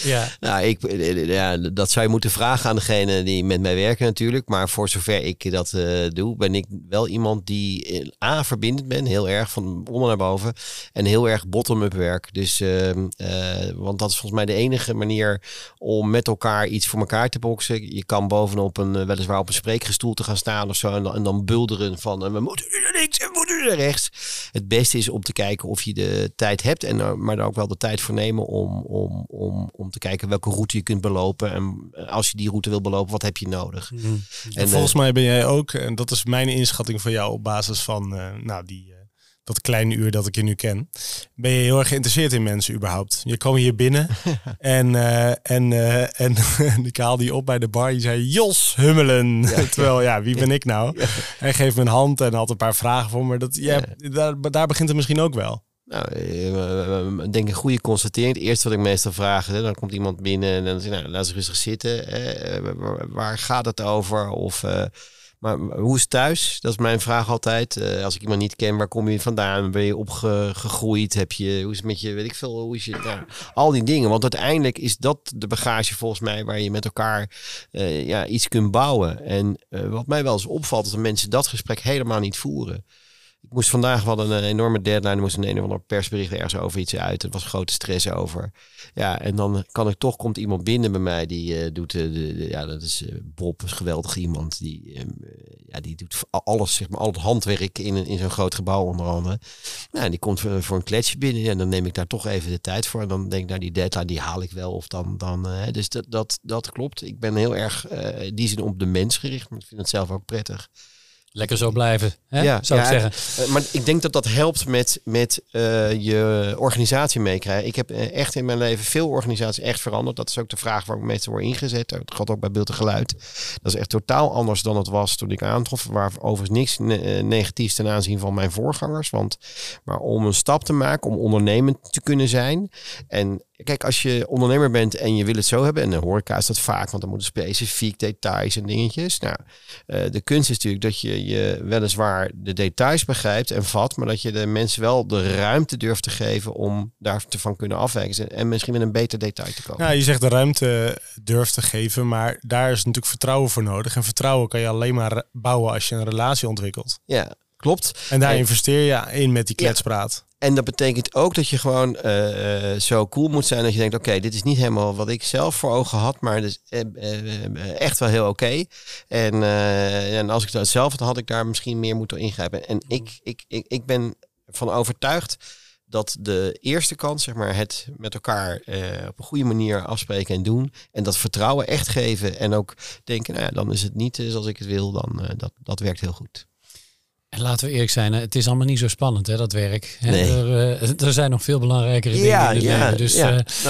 [SPEAKER 3] Ja. Dat zou je moeten vragen aan degene die met mij werken natuurlijk. Maar voor zover ik dat doe, ben ik wel iemand die verbindend ben. Heel erg van onder naar boven. En heel erg bottom-up werk. Dus, want dat is volgens mij de enige manier om met elkaar iets voor elkaar te boksen. Je kan bovenop weliswaar op een spreekgestoel te gaan staan of zo. En dan bulderen van we moeten nu naar links en we moeten nu naar rechts. Het beste is om te kijken of je de tijd hebt. Maar dan ook wel de tijd voor nemen om te kijken welke route je kunt belopen. En als je die route wil belopen, wat heb je nodig?
[SPEAKER 4] Mm. En volgens mij ben jij ook, en dat is mijn inschatting van jou op basis van dat kleine uur dat ik je nu ken, ben je heel erg geïnteresseerd in mensen überhaupt. Je kwam hier binnen en ik haalde je op bij de bar. Je zei Jos Hummelen. Ja, terwijl, wie ben ik nou? Ja. Hij geeft me een hand en had een paar vragen voor me. Daar begint het misschien ook wel.
[SPEAKER 3] Ik denk een goede constatering. Het eerste wat ik meestal vraag, dan komt iemand binnen en dan zeg ik, laat ze rustig zitten. Waar gaat het over? Maar hoe is het thuis? Dat is mijn vraag altijd. Als ik iemand niet ken, waar kom je vandaan? Ben je opgegroeid? Hoe is het met je, weet ik veel, hoe is je, al die dingen. Want uiteindelijk is dat de bagage volgens mij waar je met elkaar iets kunt bouwen. En wat mij wel eens opvalt, is dat mensen dat gesprek helemaal niet voeren. Ik moest vandaag wel een enorme deadline. Er moest een of ander persbericht ergens over iets uit. Er was grote stress over. Ja, en dan komt iemand binnen bij mij die doet dat is Bob, een geweldig iemand. Die doet alles, zeg maar, al het handwerk in zo'n groot gebouw onder andere. Nou, die komt voor een kletsje binnen en dan neem ik daar toch even de tijd voor. En dan denk ik, nou, die deadline die haal ik wel. Of dus dat klopt. Ik ben heel erg die zin op de mens gericht, maar ik vind het zelf ook prettig.
[SPEAKER 2] Lekker zo blijven, hè? Zou ik zeggen.
[SPEAKER 3] Maar ik denk dat helpt met je organisatie meekrijgen. Ik heb echt in mijn leven veel organisaties echt veranderd. Dat is ook de vraag waar ik meestal word ingezet. Dat gaat ook bij Beeld en Geluid. Dat is echt totaal anders dan het was toen ik aantrof. Waar overigens niks negatiefs ten aanzien van mijn voorgangers. Maar om een stap te maken, om ondernemend te kunnen zijn. En kijk, als je ondernemer bent en je wil het zo hebben, en de horeca is dat vaak, want dan moeten specifiek details en dingetjes. Nou, de kunst is natuurlijk dat je weliswaar de details begrijpt en vat, maar dat je de mensen wel de ruimte durft te geven om daarvan kunnen afwijken en misschien met een beter detail te komen.
[SPEAKER 4] Ja, je zegt de ruimte durft te geven, maar daar is natuurlijk vertrouwen voor nodig. En vertrouwen kan je alleen maar bouwen als je een relatie ontwikkelt.
[SPEAKER 3] Ja, klopt.
[SPEAKER 4] En daar investeer je in met die kletspraat.
[SPEAKER 3] Ja. En dat betekent ook dat je gewoon zo cool moet zijn dat je denkt, oké, dit is niet helemaal wat ik zelf voor ogen had, maar het is echt wel heel oké. En als ik dat zelf had ik daar misschien meer moeten ingrijpen. En ik ben van overtuigd dat de eerste kant, zeg maar, het met elkaar op een goede manier afspreken en doen. En dat vertrouwen echt geven en ook denken, nou ja, dan is het niet zoals ik het wil, dan dat werkt heel goed.
[SPEAKER 2] En laten we eerlijk zijn, het is allemaal niet zo spannend, hè, dat werk.
[SPEAKER 3] Nee.
[SPEAKER 2] Er zijn nog veel belangrijkere dingen in het leven. Dus,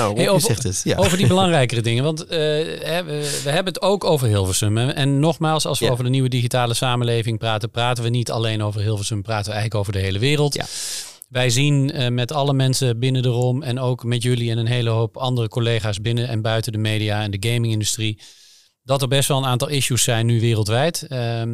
[SPEAKER 2] over die belangrijkere dingen. Want we hebben het ook over Hilversum. En nogmaals, als we over de nieuwe digitale samenleving praten we niet alleen over Hilversum, praten we eigenlijk over de hele wereld. Ja. Wij zien met alle mensen binnen de ROM en ook met jullie en een hele hoop andere collega's binnen en buiten de media en de gaming-industrie, dat er best wel een aantal issues zijn nu wereldwijd.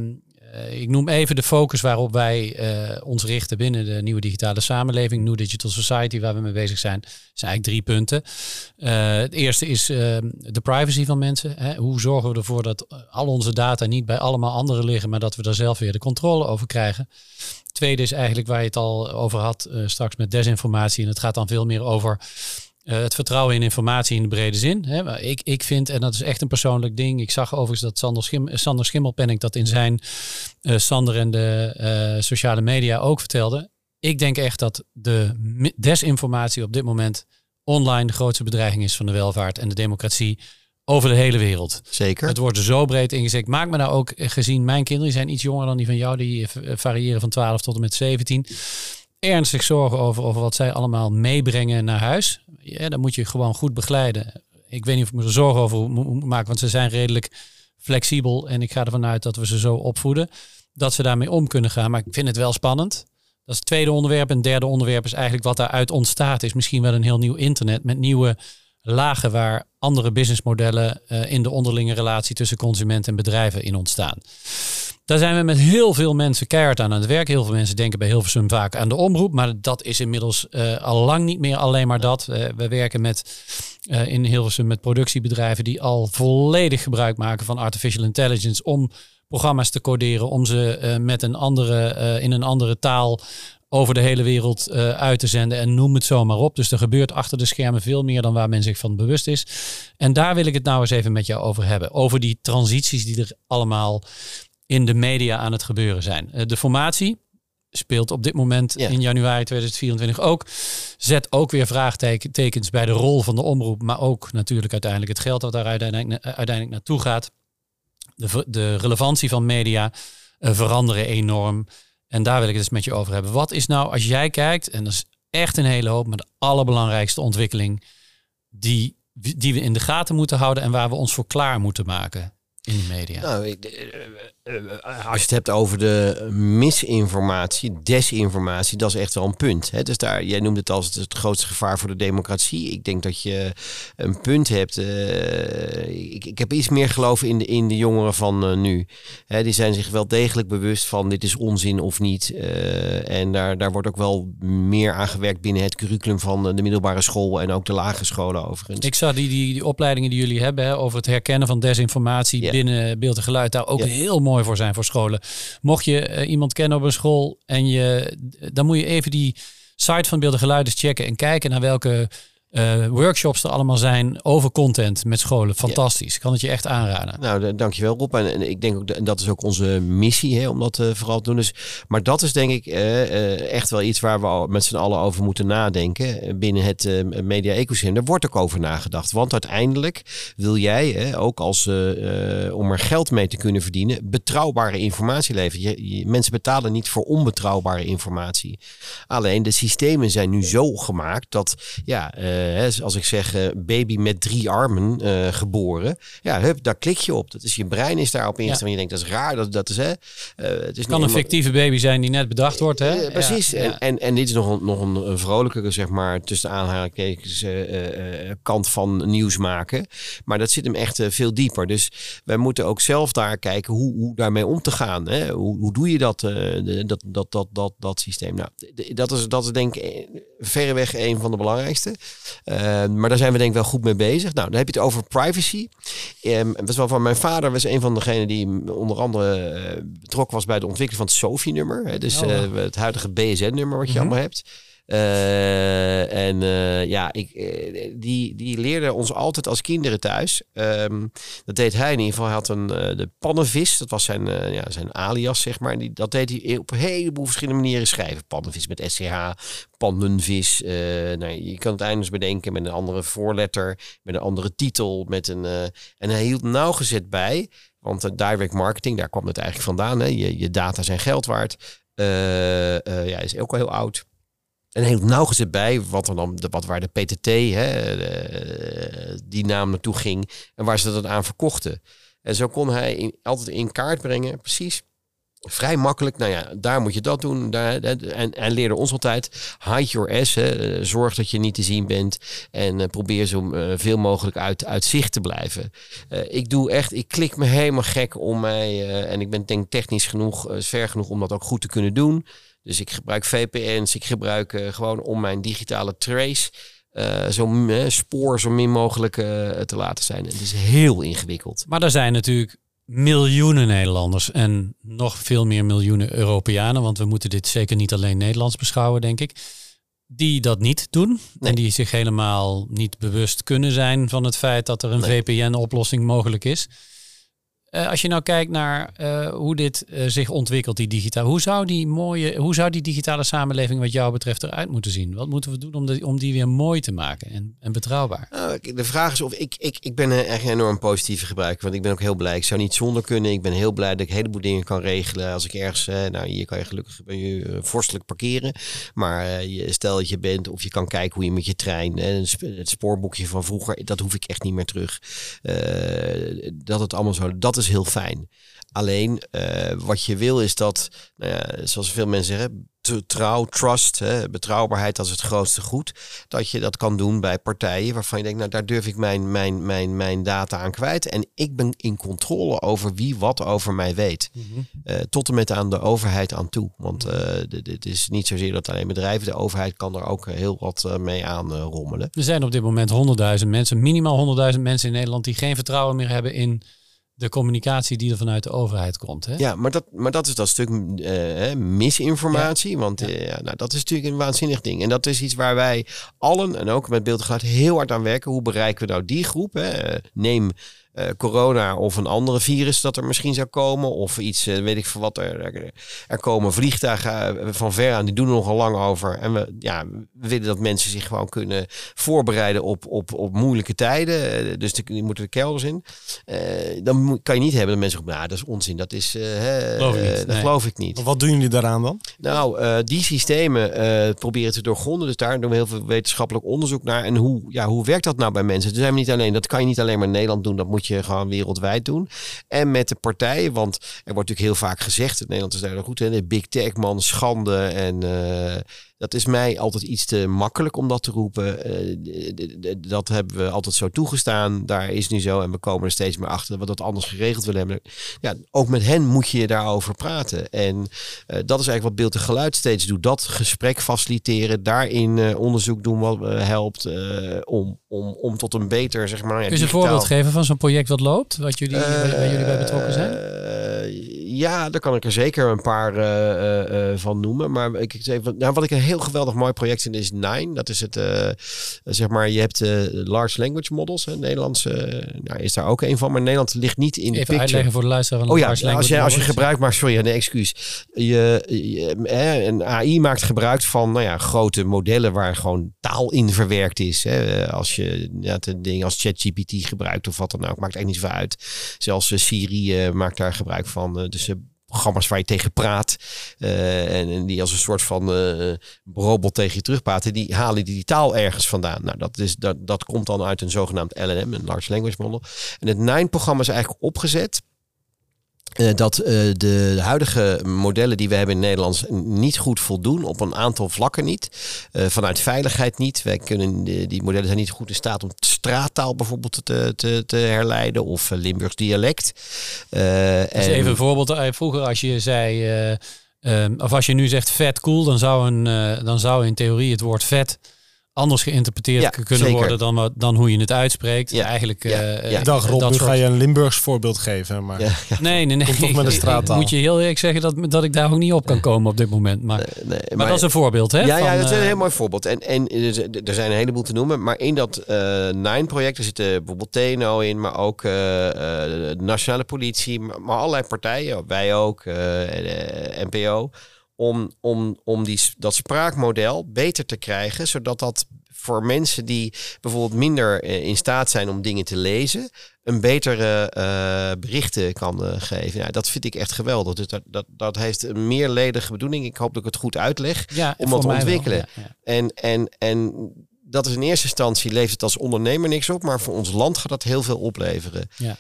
[SPEAKER 2] Ik noem even de focus waarop wij ons richten binnen de nieuwe digitale samenleving, New Digital Society, waar we mee bezig zijn. Dat zijn eigenlijk 3 punten. Het eerste is de privacy van mensen. Hè? Hoe zorgen we ervoor dat al onze data niet bij allemaal anderen liggen, maar dat we daar zelf weer de controle over krijgen. Het tweede is eigenlijk waar je het al over had straks met desinformatie. En het gaat dan veel meer over het vertrouwen in informatie in de brede zin. Hè. Ik vind, en dat is echt een persoonlijk ding. Ik zag overigens dat Sander Schimmelpenninck dat in zijn Sander en de sociale media ook vertelde. Ik denk echt dat de desinformatie op dit moment online de grootste bedreiging is van de welvaart en de democratie over de hele wereld.
[SPEAKER 3] Zeker. Het
[SPEAKER 2] wordt zo breed ingezet. Maak me nou ook gezien, mijn kinderen die zijn iets jonger dan die van jou. Die variëren van 12 tot en met 17. Ernstig zorgen over wat zij allemaal meebrengen naar huis. Ja, dan moet je gewoon goed begeleiden. Ik weet niet of ik me er zorgen over moet maken, want ze zijn redelijk flexibel. En ik ga ervan uit dat we ze zo opvoeden dat ze daarmee om kunnen gaan. Maar ik vind het wel spannend. Dat is het tweede onderwerp. En het derde onderwerp is eigenlijk wat daaruit ontstaat. Is misschien wel een heel nieuw internet met nieuwe lagen waar andere businessmodellen in de onderlinge relatie tussen consument en bedrijven in ontstaan. Daar zijn we met heel veel mensen keihard aan het werk. Heel veel mensen denken bij Hilversum vaak aan de omroep. Maar dat is inmiddels al lang niet meer alleen maar dat. We werken in Hilversum met productiebedrijven die al volledig gebruik maken van artificial intelligence om programma's te coderen, om ze met in een andere taal over de hele wereld uit te zenden en noem het zo maar op. Dus er gebeurt achter de schermen veel meer dan waar men zich van bewust is. En daar wil ik het nou eens even met jou over hebben. Over die transities die er allemaal in de media aan het gebeuren zijn. De formatie speelt op dit moment in januari 2024 ook. Zet ook weer vraagtekens bij de rol van de omroep, maar ook natuurlijk uiteindelijk het geld dat daar uiteindelijk naartoe gaat. De relevantie van media veranderen enorm. En daar wil ik het eens met je over hebben. Wat is nou, als jij kijkt, en dat is echt een hele hoop, maar de allerbelangrijkste ontwikkeling die we in de gaten moeten houden en waar we ons voor klaar moeten maken in de media?
[SPEAKER 3] Nou, als je het hebt over de misinformatie, desinformatie, dat is echt wel een punt. Hè? Dus jij noemt het als het grootste gevaar voor de democratie. Ik denk dat je een punt hebt. Ik heb iets meer geloof in de jongeren van nu. Hè, die zijn zich wel degelijk bewust van dit is onzin of niet. En daar wordt ook wel meer aan gewerkt binnen het curriculum van de middelbare school en ook de lagere scholen overigens.
[SPEAKER 2] Ik zag die opleidingen die jullie hebben over het herkennen van desinformatie binnen beeld en geluid daar ook heel mooi voor zijn voor scholen. Mocht je iemand kennen op een school dan moet je even die site van beeld en geluid eens checken en kijken naar welke workshops er allemaal zijn over content met scholen. Fantastisch. Ik kan het je echt aanraden.
[SPEAKER 3] Nou, dankjewel Rob. En ik denk ook, en dat is ook onze missie, om dat vooral te doen. Dus, maar dat is denk ik echt wel iets waar we met z'n allen over moeten nadenken binnen het media-ecosysteem. Er wordt ook over nagedacht. Want uiteindelijk wil jij, ook als om er geld mee te kunnen verdienen, betrouwbare informatie leveren. Mensen betalen niet voor onbetrouwbare informatie. Alleen de systemen zijn nu zo gemaakt dat als ik zeg baby met 3 armen geboren. Ja, daar klik je op. Dat is, je brein is daarop ingesteld. En je denkt, dat is raar. Dat is, het is
[SPEAKER 2] kan een fictieve baby zijn die net bedacht wordt. Hè?
[SPEAKER 3] Precies. Ja. En dit is nog een vrolijkere, zeg maar, tussen aanhalingstekens kant van nieuws maken. Maar dat zit hem echt veel dieper. Dus wij moeten ook zelf daar kijken hoe daarmee om te gaan. Hè? Hoe doe je dat systeem? Nou, dat is denk ik verreweg een van de belangrijkste. Maar daar zijn we denk ik wel goed mee bezig. Nou, dan heb je het over privacy. Best wel van mijn vader was een van degenen die onder andere betrokken was bij de ontwikkeling van het SOFI-nummer. Dus het huidige BSN-nummer wat je allemaal hebt. Die leerde ons altijd als kinderen thuis. Dat deed hij in ieder geval. Hij had de pannenvis. Dat was zijn alias, zeg maar. Dat deed hij op een heleboel verschillende manieren schrijven. Pannenvis met SCH, pannenvis. Je kan het eindeloos bedenken met een andere voorletter, met een andere titel. En hij hield nauwgezet bij. Want direct marketing, daar kwam het eigenlijk vandaan. Hè? Je data zijn geld waard. Is ook al heel oud. En heel nauwgezet bij waar de PTT, die naam naartoe ging en waar ze dat aan verkochten. En zo kon hij altijd in kaart brengen, precies, vrij makkelijk. Nou ja, daar moet je dat doen. En leerde ons altijd, hide your ass. Zorg dat je niet te zien bent. En probeer zo veel mogelijk uit zicht te blijven. Ik klik me helemaal gek om mij. En ik ben denk technisch genoeg, ver genoeg om dat ook goed te kunnen doen. Dus ik gebruik VPN's. Ik gebruik gewoon om mijn digitale trace spoor zo min mogelijk te laten zijn. Het is heel ingewikkeld.
[SPEAKER 2] Maar er zijn natuurlijk miljoenen Nederlanders en nog veel meer miljoenen Europeanen. Want we moeten dit zeker niet alleen Nederlands beschouwen, denk ik. Die dat niet doen. Nee. En die zich helemaal niet bewust kunnen zijn van het feit dat er een VPN-oplossing mogelijk is. Als je nou kijkt naar hoe dit zich ontwikkelt, die digitaal. Hoe zou die digitale samenleving wat jou betreft eruit moeten zien? Wat moeten we doen om die weer mooi te maken en betrouwbaar?
[SPEAKER 3] De vraag is of ik ben echt een enorm positieve gebruiker. Want ik ben ook heel blij. Ik zou niet zonder kunnen. Ik ben heel blij dat ik een heleboel dingen kan regelen. Als ik ergens, hier kan je gelukkig vorstelijk parkeren. Maar stel dat je bent of je kan kijken hoe je met je trein. Het spoorboekje van vroeger, dat hoef ik echt niet meer terug. Dat het allemaal zo, dat is heel fijn. Alleen wat je wil is dat, zoals veel mensen zeggen, trust, betrouwbaarheid, dat is het grootste goed. Dat je dat kan doen bij partijen waarvan je denkt, daar durf ik mijn data aan kwijt. En ik ben in controle over wie wat over mij weet. Mm-hmm. Tot en met aan de overheid aan toe. Want het is niet zozeer dat alleen bedrijven, de overheid kan er ook heel wat mee aan rommelen.
[SPEAKER 2] Er zijn op dit moment 100.000 mensen, minimaal 100.000 mensen in Nederland die geen vertrouwen meer hebben in de communicatie die er vanuit de overheid komt. Hè?
[SPEAKER 3] Ja, maar dat is dat stuk misinformatie. Ja. Want dat is natuurlijk een waanzinnig ding. En dat is iets waar wij allen, en ook met beeld en geluid, heel hard aan werken. Hoe bereiken we nou die groep? Neem corona of een andere virus dat er misschien zou komen. Of iets, weet ik veel wat. Er komen vliegtuigen van ver aan, die doen er nogal lang over. En we willen dat mensen zich gewoon kunnen voorbereiden op moeilijke tijden. Dus die moeten de kelders in. Dan kan je niet hebben dat mensen zeggen, dat is onzin. Dat is, geloof ik niet.
[SPEAKER 4] Maar wat doen jullie daaraan dan?
[SPEAKER 3] Nou, die systemen proberen te doorgronden. Dus daar doen we heel veel wetenschappelijk onderzoek naar. En hoe werkt dat nou bij mensen? Dat kan je niet alleen maar in Nederland doen. Dat moet je gewoon wereldwijd doen. En met de partijen, want er wordt natuurlijk heel vaak gezegd, in Nederland is daar goed, de big tech man, schande en Dat is mij altijd iets te makkelijk om dat te roepen. Dat hebben we altijd zo toegestaan. Daar is nu zo en we komen er steeds meer achter dat we dat anders geregeld willen hebben. Ja, ook met hen moet je daarover praten. En dat is eigenlijk wat Beeld en Geluid steeds doet. Dat gesprek faciliteren, daarin onderzoek doen wat helpt om tot een beter, zeg maar...
[SPEAKER 2] Kun je een voorbeeld geven van zo'n project wat loopt? Waar jullie bij betrokken zijn?
[SPEAKER 3] Ja, daar kan ik er zeker een paar van noemen. Maar wat ik een heel geweldig mooi project vind is Nine. Dat is het, zeg maar, je hebt large language models. Nederlands is daar ook een van. Maar Nederland ligt niet in de picture.
[SPEAKER 2] Even uitleggen voor de luisteraar van large language models.
[SPEAKER 3] Als je gebruik maakt, sorry, nee, excuus. Een AI maakt gebruik van grote modellen waar gewoon taal in verwerkt is. Als je een ding als ChatGPT gebruikt of wat dan ook, maakt eigenlijk niet zoveel uit. Zelfs Siri maakt daar gebruik van. Dus programma's waar je tegen praat en die als een soort van robot tegen je terugpraten, die halen die taal ergens vandaan. Nou, dat komt dan uit een zogenaamd LLM, een Large Language Model. En het Nine-programma is eigenlijk opgezet dat de huidige modellen die we hebben in het Nederlands niet goed voldoen, op een aantal vlakken niet. Vanuit veiligheid niet. Wij kunnen die modellen zijn niet goed in staat om straattaal bijvoorbeeld te herleiden of Limburgs dialect.
[SPEAKER 2] Dus even een voorbeeld. Vroeger als je zei, of als je nu zegt vet cool, dan zou in theorie het woord vet anders geïnterpreteerd kunnen worden dan hoe je het uitspreekt.
[SPEAKER 3] Ja.
[SPEAKER 2] Eigenlijk.
[SPEAKER 4] Dag Rob, nu ga je een Limburgs voorbeeld geven. Maar
[SPEAKER 2] Nee.
[SPEAKER 4] Komt toch met een straattaal.
[SPEAKER 2] Moet je heel eerlijk zeggen dat ik daar ook niet op kan komen op dit moment. Maar dat is een voorbeeld, hè?
[SPEAKER 3] Ja, dat is een heel mooi voorbeeld. En er zijn een heleboel te noemen. Maar in dat Nine-project, er zitten bijvoorbeeld TNO in, maar ook de Nationale Politie, maar allerlei partijen, wij ook, NPO. Om dat spraakmodel beter te krijgen, zodat dat voor mensen die bijvoorbeeld minder in staat zijn om dingen te lezen, een betere berichten kan geven. Ja, dat vind ik echt geweldig. Dus dat heeft een meerledige bedoeling. Ik hoop dat ik het goed uitleg om dat te ontwikkelen. En dat is in eerste instantie levert het als ondernemer niks op, maar voor ons land gaat dat heel veel opleveren. Ja.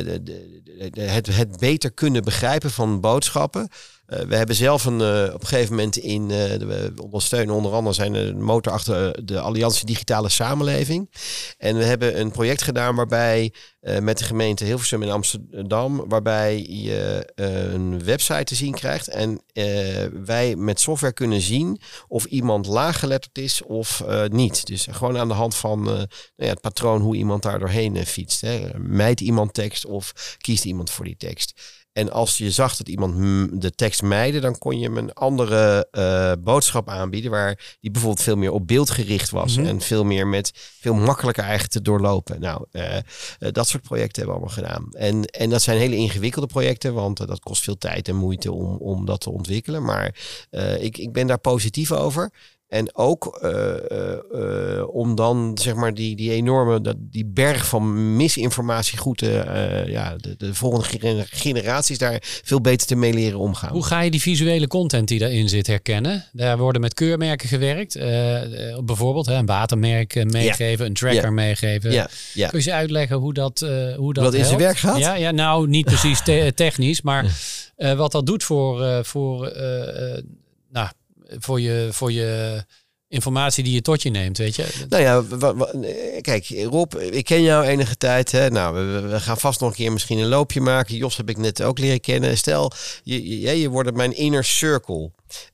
[SPEAKER 3] Het beter kunnen begrijpen van boodschappen. We hebben zelf op een gegeven moment we ondersteunen onder andere zijn de motor achter de Alliantie Digitale Samenleving. En we hebben een project gedaan waarbij met de gemeente Hilversum in Amsterdam, waarbij je een website te zien krijgt. En wij met software kunnen zien of iemand laaggeletterd is of niet. Dus gewoon aan de hand van het patroon hoe iemand daar doorheen fietst. Mijt iemand tekst of kiest iemand voor die tekst. En als je zag dat iemand de tekst meidde, dan kon je hem een andere boodschap aanbieden, waar die bijvoorbeeld veel meer op beeld gericht was en veel makkelijker eigenlijk te doorlopen. Nou, dat soort projecten hebben we allemaal gedaan. En dat zijn hele ingewikkelde projecten, want dat kost veel tijd en moeite om dat te ontwikkelen. Maar ik ben daar positief over. En ook om dan zeg maar die enorme die berg van misinformatie goed de volgende generaties daar veel beter te mee leren omgaan.
[SPEAKER 2] Hoe ga je die visuele content die daarin zit herkennen? Daar worden met keurmerken gewerkt. Bijvoorbeeld een watermerk meegeven, een tracker meegeven. Ja. Kun je eens uitleggen hoe dat
[SPEAKER 3] in zijn werk gaat?
[SPEAKER 2] Ja, nou niet precies technisch, maar wat dat doet voor je informatie die je tot je neemt, weet je?
[SPEAKER 3] Nou ja, kijk Rob, ik ken jou enige tijd. Hè? Nou, we gaan vast nog een keer misschien een loopje maken. Jos heb ik net ook leren kennen. Stel, je wordt mijn inner circle.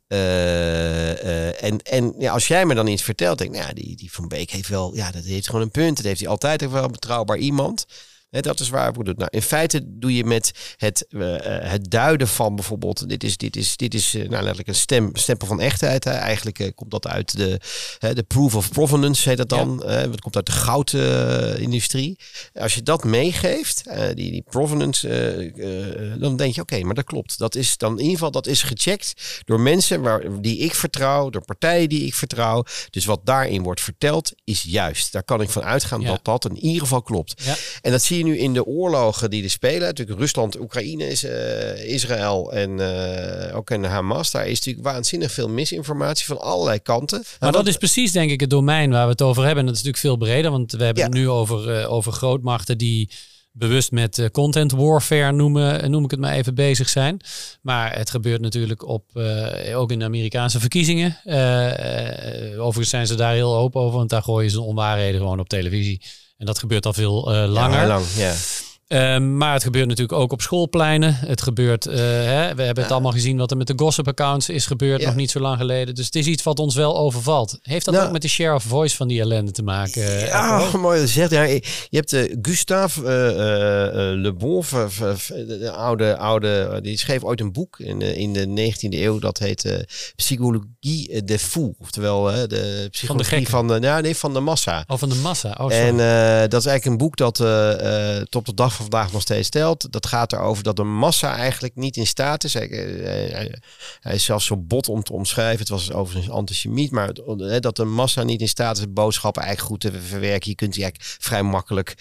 [SPEAKER 3] Als jij me dan iets vertelt, denk ik, die Van Beek heeft wel, dat heeft gewoon een punt. Dat heeft hij altijd wel een betrouwbaar iemand. Dat is waar we doen. Nou, in feite doe je met het duiden van bijvoorbeeld, dit is letterlijk een stempel van echtheid. Hè. Eigenlijk komt dat uit de proof of provenance, heet dat dan. Het komt uit de goudindustrie. Als je dat meegeeft, die provenance, dan denk je oké, maar dat klopt. Dat is dan in ieder geval, dat is gecheckt door mensen die ik vertrouw, door partijen die ik vertrouw. Dus wat daarin wordt verteld is juist. Daar kan ik van uitgaan dat in ieder geval klopt. Ja. En dat zie je nu in de oorlogen die er spelen. Natuurlijk Rusland, Oekraïne, Israël en ook in Hamas. Daar is natuurlijk waanzinnig veel misinformatie van allerlei kanten.
[SPEAKER 2] Maar dat is precies denk ik het domein waar we het over hebben. En dat is natuurlijk veel breder. Want we hebben het nu over grootmachten die bewust met content warfare noem ik het maar even bezig zijn. Maar het gebeurt natuurlijk ook in de Amerikaanse verkiezingen. Overigens zijn ze daar heel open over, want daar gooien ze onwaarheden gewoon op televisie. En dat gebeurt al veel langer.
[SPEAKER 3] Ja, lang, ja.
[SPEAKER 2] Maar het gebeurt natuurlijk ook op schoolpleinen. Het gebeurt, we hebben het allemaal gezien wat er met de gossip accounts is gebeurd nog niet zo lang geleden. Dus het is iets wat ons wel overvalt. Heeft dat ook met de share of voice van die ellende te maken?
[SPEAKER 3] Mooi gezegd. Ja, je hebt Gustave Le Bon, de oude, die schreef ooit een boek in de 19e eeuw. Dat heet Psychologie des Fous. Oftewel de psychologie van de massa.
[SPEAKER 2] Van de massa.
[SPEAKER 3] En dat is eigenlijk een boek dat tot op de dag van vandaag nog steeds telt. Dat gaat erover dat de massa eigenlijk niet in staat is. Hij is zelfs zo bot om te omschrijven. Het was overigens antisemiet, maar dat de massa niet in staat is de boodschappen eigenlijk goed te verwerken. Je kunt die eigenlijk vrij makkelijk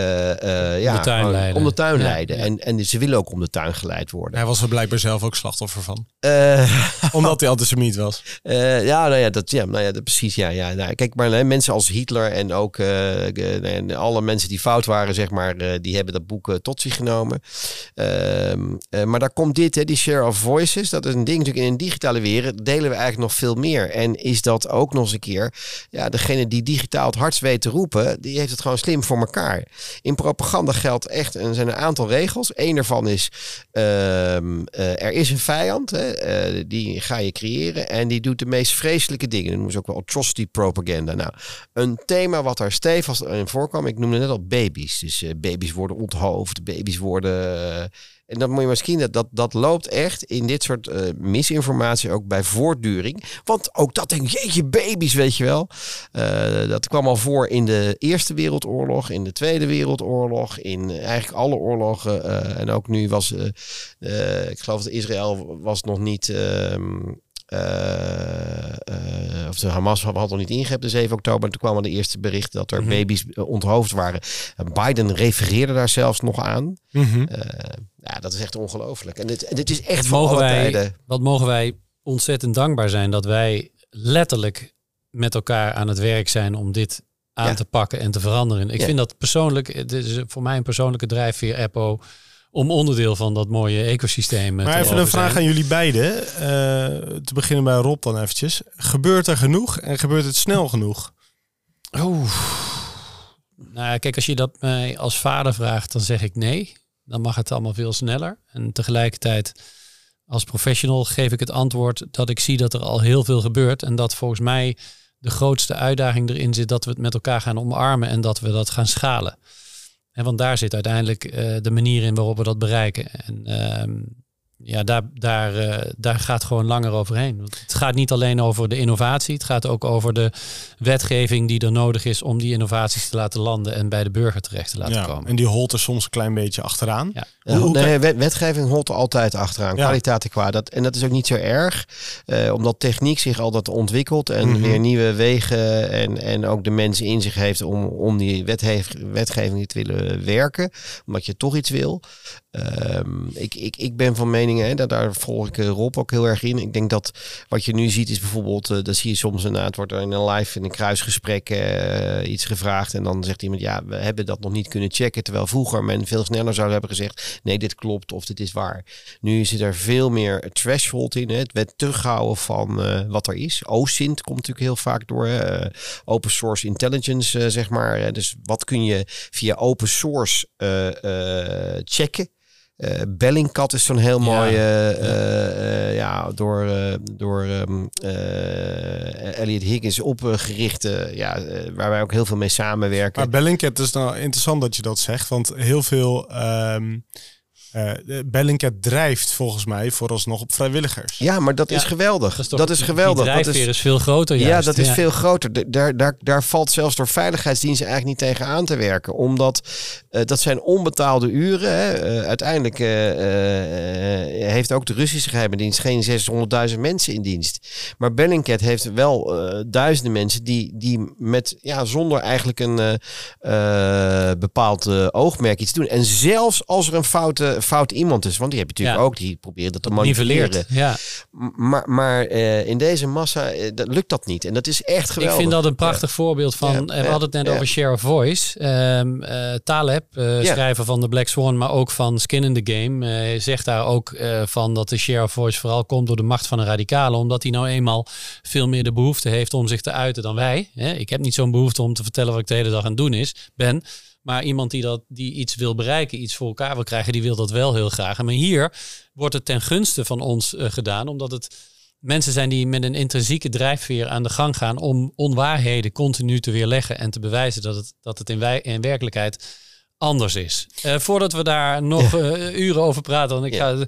[SPEAKER 3] om de tuin leiden. Ja. En ze willen ook om de tuin geleid worden.
[SPEAKER 4] Hij was er blijkbaar zelf ook slachtoffer van. Omdat hij antisemiet was.
[SPEAKER 3] Precies. Ja. Nou, kijk, maar mensen als Hitler en ook alle mensen die fout waren, zeg maar, die hebben dat boek tot zich genomen. Maar daar komt dit, die share of voices. Dat is een ding natuurlijk in een digitale wereld. Delen we eigenlijk nog veel meer. En is dat ook nog eens een keer, degene die digitaal het hardst weet te roepen, die heeft het gewoon slim voor elkaar. In propaganda geldt echt, en er zijn een aantal regels. Eén daarvan is, er is een vijand. Die ga je creëren. En die doet de meest vreselijke dingen. Dat noemen ze ook wel atrocity propaganda. Nou, een thema wat daar stevig in voorkwam. Ik noemde net al baby's. Dus baby's worden onthoofd. Baby's worden... En dan moet je maar zien dat loopt echt in dit soort misinformatie ook bij voortduring. Want ook dat denk ik, jeetje, baby's, weet je wel. Dat kwam al voor in de Eerste Wereldoorlog, in de Tweede Wereldoorlog, in eigenlijk alle oorlogen. En ook nu was, ik geloof dat Israël was nog niet... of de Hamas had nog niet ingegrepen, de 7 oktober. En toen kwamen de eerste berichten dat er baby's onthoofd waren. Biden refereerde daar zelfs nog aan. Dat is echt ongelooflijk. En dit is echt voor alle tijden.
[SPEAKER 2] Wat mogen wij ontzettend dankbaar zijn dat wij letterlijk met elkaar aan het werk zijn om dit aan te pakken en te veranderen. Ik vind dat persoonlijk, het is voor mij een persoonlijke drijfveer, Eppo, om onderdeel van dat mooie ecosysteem te
[SPEAKER 4] Maar even een vraag aan jullie beiden. Te beginnen bij Rob dan eventjes. Gebeurt er genoeg en gebeurt het snel genoeg?
[SPEAKER 2] Nou, kijk, als je dat mij als vader vraagt, dan zeg ik nee. Dan mag het allemaal veel sneller. En tegelijkertijd, als professional geef ik het antwoord dat ik zie dat er al heel veel gebeurt. En dat volgens mij de grootste uitdaging erin zit dat we het met elkaar gaan omarmen en dat we dat gaan schalen. En want daar zit uiteindelijk de manier in waarop we dat bereiken. En daar gaat gewoon langer overheen. Want het gaat niet alleen over de innovatie. Het gaat ook over de wetgeving die er nodig is om die innovaties te laten landen en bij de burger terecht te laten komen.
[SPEAKER 4] En die holt er soms een klein beetje achteraan.
[SPEAKER 3] Ja. Wetgeving holt er altijd achteraan. Kwaliteit qua. En dat is ook niet zo erg. Omdat techniek zich altijd ontwikkelt en weer nieuwe wegen en ook de mensen in zich heeft om die wetgeving te willen werken. Omdat je toch iets wil. Ik ben van mening, daar volg ik Rob ook heel erg in. Ik denk dat wat je nu ziet is bijvoorbeeld, dat zie je soms inderdaad, wordt er in een live, in een kruisgesprek iets gevraagd en dan zegt iemand, we hebben dat nog niet kunnen checken, terwijl vroeger men veel sneller zou hebben gezegd, nee, dit klopt of dit is waar. Nu zit er veel meer threshold in, het terughouden van wat er is. OSINT komt natuurlijk heel vaak door, open source intelligence, zeg maar. Dus wat kun je via open source checken? Bellingcat is zo'n heel mooi door Elliot Higgins opgericht, waar wij ook heel veel mee samenwerken.
[SPEAKER 4] Maar Bellingcat is nou interessant dat je dat zegt, want heel veel Bellingcat drijft volgens mij vooralsnog op vrijwilligers.
[SPEAKER 3] Ja, maar dat is geweldig. Dat is geweldig.
[SPEAKER 2] Die drijfveer is veel groter.
[SPEAKER 3] Juist. Ja, dat is veel groter. Daar valt zelfs door veiligheidsdiensten eigenlijk niet tegen aan te werken. Omdat dat zijn onbetaalde uren. Uiteindelijk heeft ook de Russische geheime dienst geen 600.000 mensen in dienst. Maar Bellingcat heeft wel duizenden mensen die met zonder eigenlijk een bepaald oogmerk iets doen. En zelfs als er een een fout iemand is. Want die heb je natuurlijk ook, die proberen dat te manipuleren.
[SPEAKER 2] Ja.
[SPEAKER 3] Maar in deze massa lukt dat niet. En dat is echt geweldig.
[SPEAKER 2] Ik vind dat een prachtig voorbeeld van... we hadden het net over share of voice. Taleb, schrijver van de Black Swan, maar ook van Skin in the Game, zegt daar ook van dat de share of voice vooral komt door de macht van een radicale. Omdat hij nou eenmaal veel meer de behoefte heeft om zich te uiten dan wij. Ik heb niet zo'n behoefte om te vertellen wat ik de hele dag aan het doen ben. Maar iemand die iets wil bereiken, iets voor elkaar wil krijgen, die wil dat wel heel graag. Maar hier wordt het ten gunste van ons gedaan, omdat het mensen zijn die met een intrinsieke drijfveer aan de gang gaan om onwaarheden continu te weerleggen en te bewijzen dat het in werkelijkheid anders is. Voordat we daar nog uren over praten, want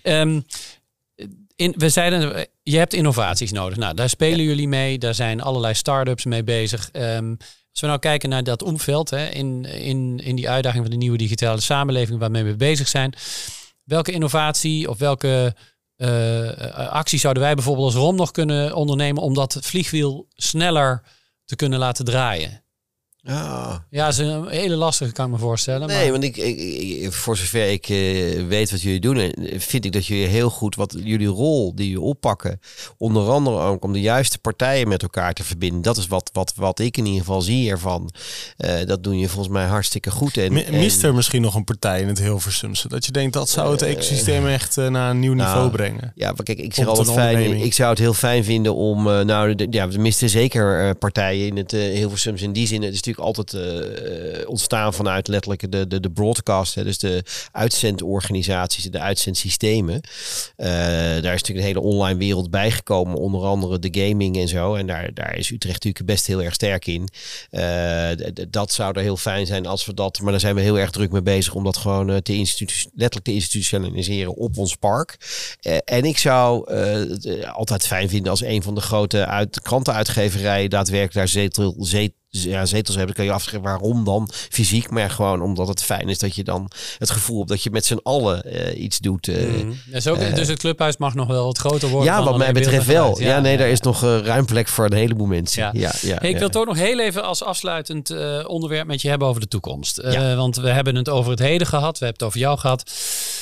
[SPEAKER 2] we zeiden, je hebt innovaties nodig. Nou, daar spelen jullie mee. Daar zijn allerlei start-ups mee bezig. Als we nou kijken naar dat omveld, in die uitdaging van de nieuwe digitale samenleving waarmee we bezig zijn. Welke innovatie of welke actie zouden wij bijvoorbeeld als ROM nog kunnen ondernemen om dat vliegwiel sneller te kunnen laten draaien? Ja, dat is een hele lastige, kan ik me voorstellen.
[SPEAKER 3] Nee, want ik voor zover ik weet wat jullie doen, vind ik dat jullie heel goed wat jullie rol die jullie oppakken, onder andere ook om de juiste partijen met elkaar te verbinden. Dat is wat ik in ieder geval zie ervan. Dat doen je volgens mij hartstikke goed.
[SPEAKER 4] Mist er misschien nog een partij in het Hilversumse? Dat je denkt, dat zou het ecosysteem echt naar een nieuw niveau brengen? Ja,
[SPEAKER 3] maar kijk, ik zeg altijd fijn. Ik zou het heel fijn vinden om, we misten zeker partijen in het Hilversumse in die zin. Het is altijd ontstaan vanuit letterlijk de broadcast, dus de uitzendorganisaties, de uitzendsystemen. Daar is natuurlijk een hele online wereld bijgekomen, onder andere de gaming en zo. En daar is Utrecht natuurlijk best heel erg sterk in. Dat zou er heel fijn zijn als we dat, maar daar zijn we heel erg druk mee bezig om dat gewoon letterlijk te institutionaliseren op ons park. En ik zou altijd fijn vinden als een van de grote krantenuitgeverijen daadwerkelijk daar zetels hebben. Dan kan je afvragen waarom dan fysiek, maar gewoon omdat het fijn is dat je dan het gevoel hebt dat je met z'n allen iets doet.
[SPEAKER 2] Dus het clubhuis mag nog wel wat groter worden.
[SPEAKER 3] Ja, wat mij betreft wel. Daar is nog ruim plek voor een heleboel mensen.
[SPEAKER 2] Ik wil het ook nog heel even als afsluitend onderwerp met je hebben over de toekomst. Want we hebben het over het heden gehad. We hebben het over jou gehad.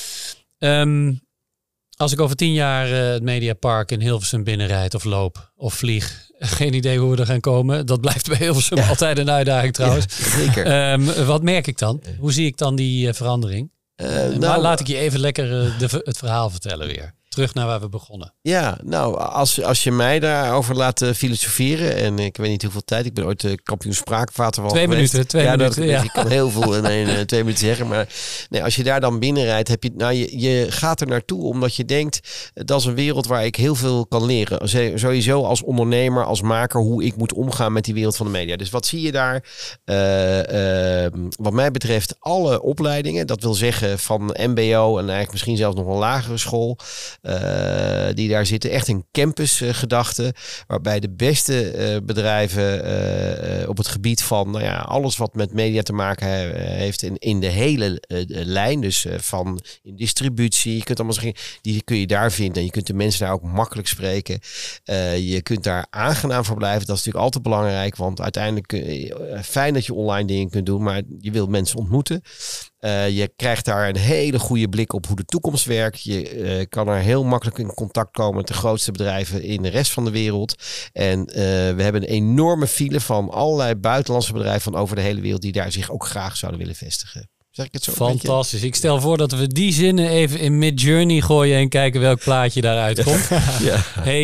[SPEAKER 2] Als ik over 10 jaar het Mediapark in Hilversum binnenrijd of loop of vlieg, geen idee hoe we er gaan komen. Dat blijft bij Hilversum altijd een uitdaging trouwens.
[SPEAKER 3] Ja, zeker.
[SPEAKER 2] Wat merk ik dan? Hoe zie ik dan die verandering? Maar laat ik je even lekker het verhaal vertellen weer. Terug naar waar we begonnen.
[SPEAKER 3] Ja, nou, als je mij daarover laat filosoferen. En ik weet niet hoeveel tijd. Ik ben ooit kampioen spraakwater wel
[SPEAKER 2] 2 minuten. 2 minuten. Ja.
[SPEAKER 3] Ik kan heel veel in 2 minuten zeggen. Maar nee, als je daar dan binnenrijdt, heb je gaat er naartoe omdat je denkt, dat is een wereld waar ik heel veel kan leren. Sowieso als ondernemer, als maker, hoe ik moet omgaan met die wereld van de media. Dus wat zie je daar? Wat mij betreft alle opleidingen. Dat wil zeggen van mbo en eigenlijk misschien zelfs nog een lagere school. Die daar zitten. Echt een campusgedachte. Waarbij de beste bedrijven op het gebied van alles wat met media te maken heeft in de hele lijn. Dus van in distributie. Je kunt allemaal zeggen, die kun je daar vinden. En je kunt de mensen daar ook makkelijk spreken. Je kunt daar aangenaam voor blijven. Dat is natuurlijk altijd belangrijk. Want uiteindelijk fijn dat je online dingen kunt doen. Maar je wilt mensen ontmoeten. Je krijgt daar een hele goede blik op hoe de toekomst werkt. Je kan er heel makkelijk in contact komen met de grootste bedrijven in de rest van de wereld. En we hebben een enorme file van allerlei buitenlandse bedrijven van over de hele wereld die daar zich ook graag zouden willen vestigen. Zeg ik het zo?
[SPEAKER 2] Fantastisch. Ik stel voor dat we die zinnen even in Midjourney gooien en kijken welk plaatje daaruit komt.
[SPEAKER 3] Ja.
[SPEAKER 2] Hey,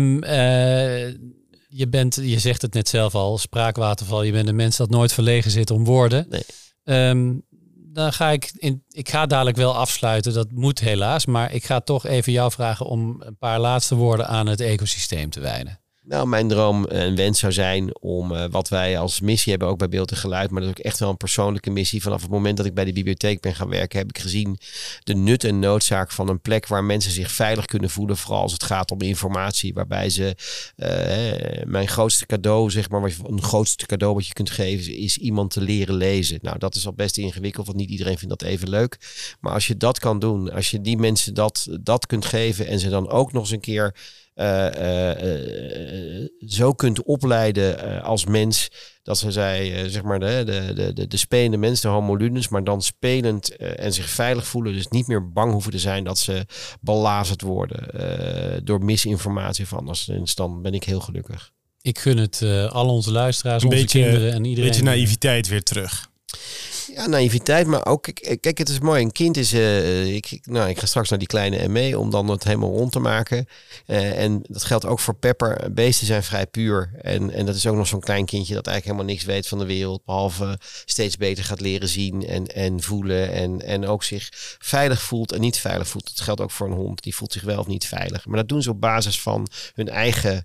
[SPEAKER 2] je zegt het net zelf al, spraakwaterval. Je bent een mens dat nooit verlegen zit om woorden.
[SPEAKER 3] Nee.
[SPEAKER 2] Dan ga ik ga dadelijk wel afsluiten. Dat moet helaas. Maar ik ga toch even jou vragen om een paar laatste woorden aan het ecosysteem te wijden.
[SPEAKER 3] Nou, mijn droom en wens zou zijn om wat wij als missie hebben, ook bij Beeld en Geluid, maar dat is ook echt wel een persoonlijke missie. Vanaf het moment dat ik bij de bibliotheek ben gaan werken, heb ik gezien de nut en noodzaak van een plek waar mensen zich veilig kunnen voelen, vooral als het gaat om informatie, waarbij ze mijn grootste cadeau, zeg maar, een grootste cadeau wat je kunt geven, is iemand te leren lezen. Nou, dat is al best ingewikkeld, want niet iedereen vindt dat even leuk. Maar als je dat kan doen, als je die mensen dat kunt geven en ze dan ook nog eens een keer zo kunt opleiden als mens, dat ze zeg maar de spelende mens, de homo ludens, maar dan spelend en zich veilig voelen, dus niet meer bang hoeven te zijn dat ze belazerd worden door misinformatie of anders. Dus dan ben ik heel gelukkig.
[SPEAKER 2] Ik gun het al onze luisteraars, onze kinderen en iedereen.
[SPEAKER 4] Een beetje naïviteit weer terug.
[SPEAKER 3] Ja, naïviteit, maar ook, kijk, het is mooi. Een kind is, ik ga straks naar die kleine ME om dan het helemaal rond te maken. En dat geldt ook voor Pepper. Beesten zijn vrij puur. En dat is ook nog zo'n klein kindje dat eigenlijk helemaal niks weet van de wereld. Behalve steeds beter gaat leren zien en voelen. En ook zich veilig voelt en niet veilig voelt. Dat geldt ook voor een hond. Die voelt zich wel of niet veilig. Maar dat doen ze op basis van hun eigen...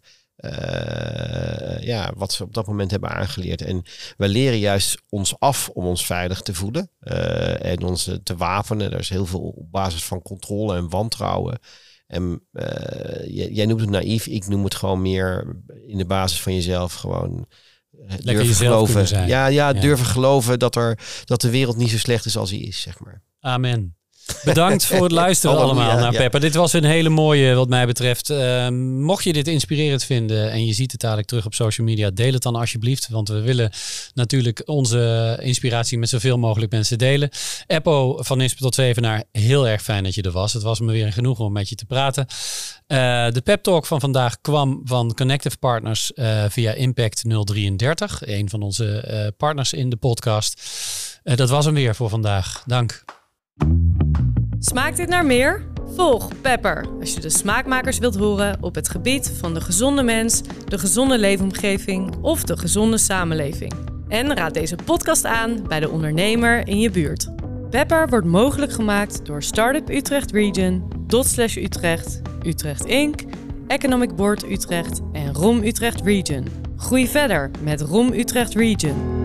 [SPEAKER 3] wat ze op dat moment hebben aangeleerd. En wij leren juist ons af om ons veilig te voelen en ons te wapenen. Er is heel veel op basis van controle en wantrouwen. En jij noemt het naïef, ik noem het gewoon meer in de basis van jezelf gewoon durven geloven. Zijn. Durven geloven dat de wereld niet zo slecht is als hij is, zeg maar.
[SPEAKER 2] Amen. Bedankt voor het luisteren allemaal naar Pepper. Dit was een hele mooie wat mij betreft. Mocht je dit inspirerend vinden en je ziet het dadelijk terug op social media, deel het dan alsjeblieft. Want we willen natuurlijk onze inspiratie met zoveel mogelijk mensen delen. Eppo van Nispen tot Zevenaar, heel erg fijn dat je er was. Het was me weer een genoegen om met je te praten. De pep talk van vandaag kwam van Connective Partners via Impact 033. Een van onze partners in de podcast. Dat was hem weer voor vandaag. Dank.
[SPEAKER 1] Smaakt dit naar meer? Volg Pepper als je de smaakmakers wilt horen op het gebied van de gezonde mens, de gezonde leefomgeving of de gezonde samenleving. En raad deze podcast aan bij de ondernemer in je buurt. Pepper wordt mogelijk gemaakt door Startup Utrecht Region, /Utrecht, Utrecht Inc., Economic Board Utrecht en ROM Utrecht Region. Groei verder met ROM Utrecht Region.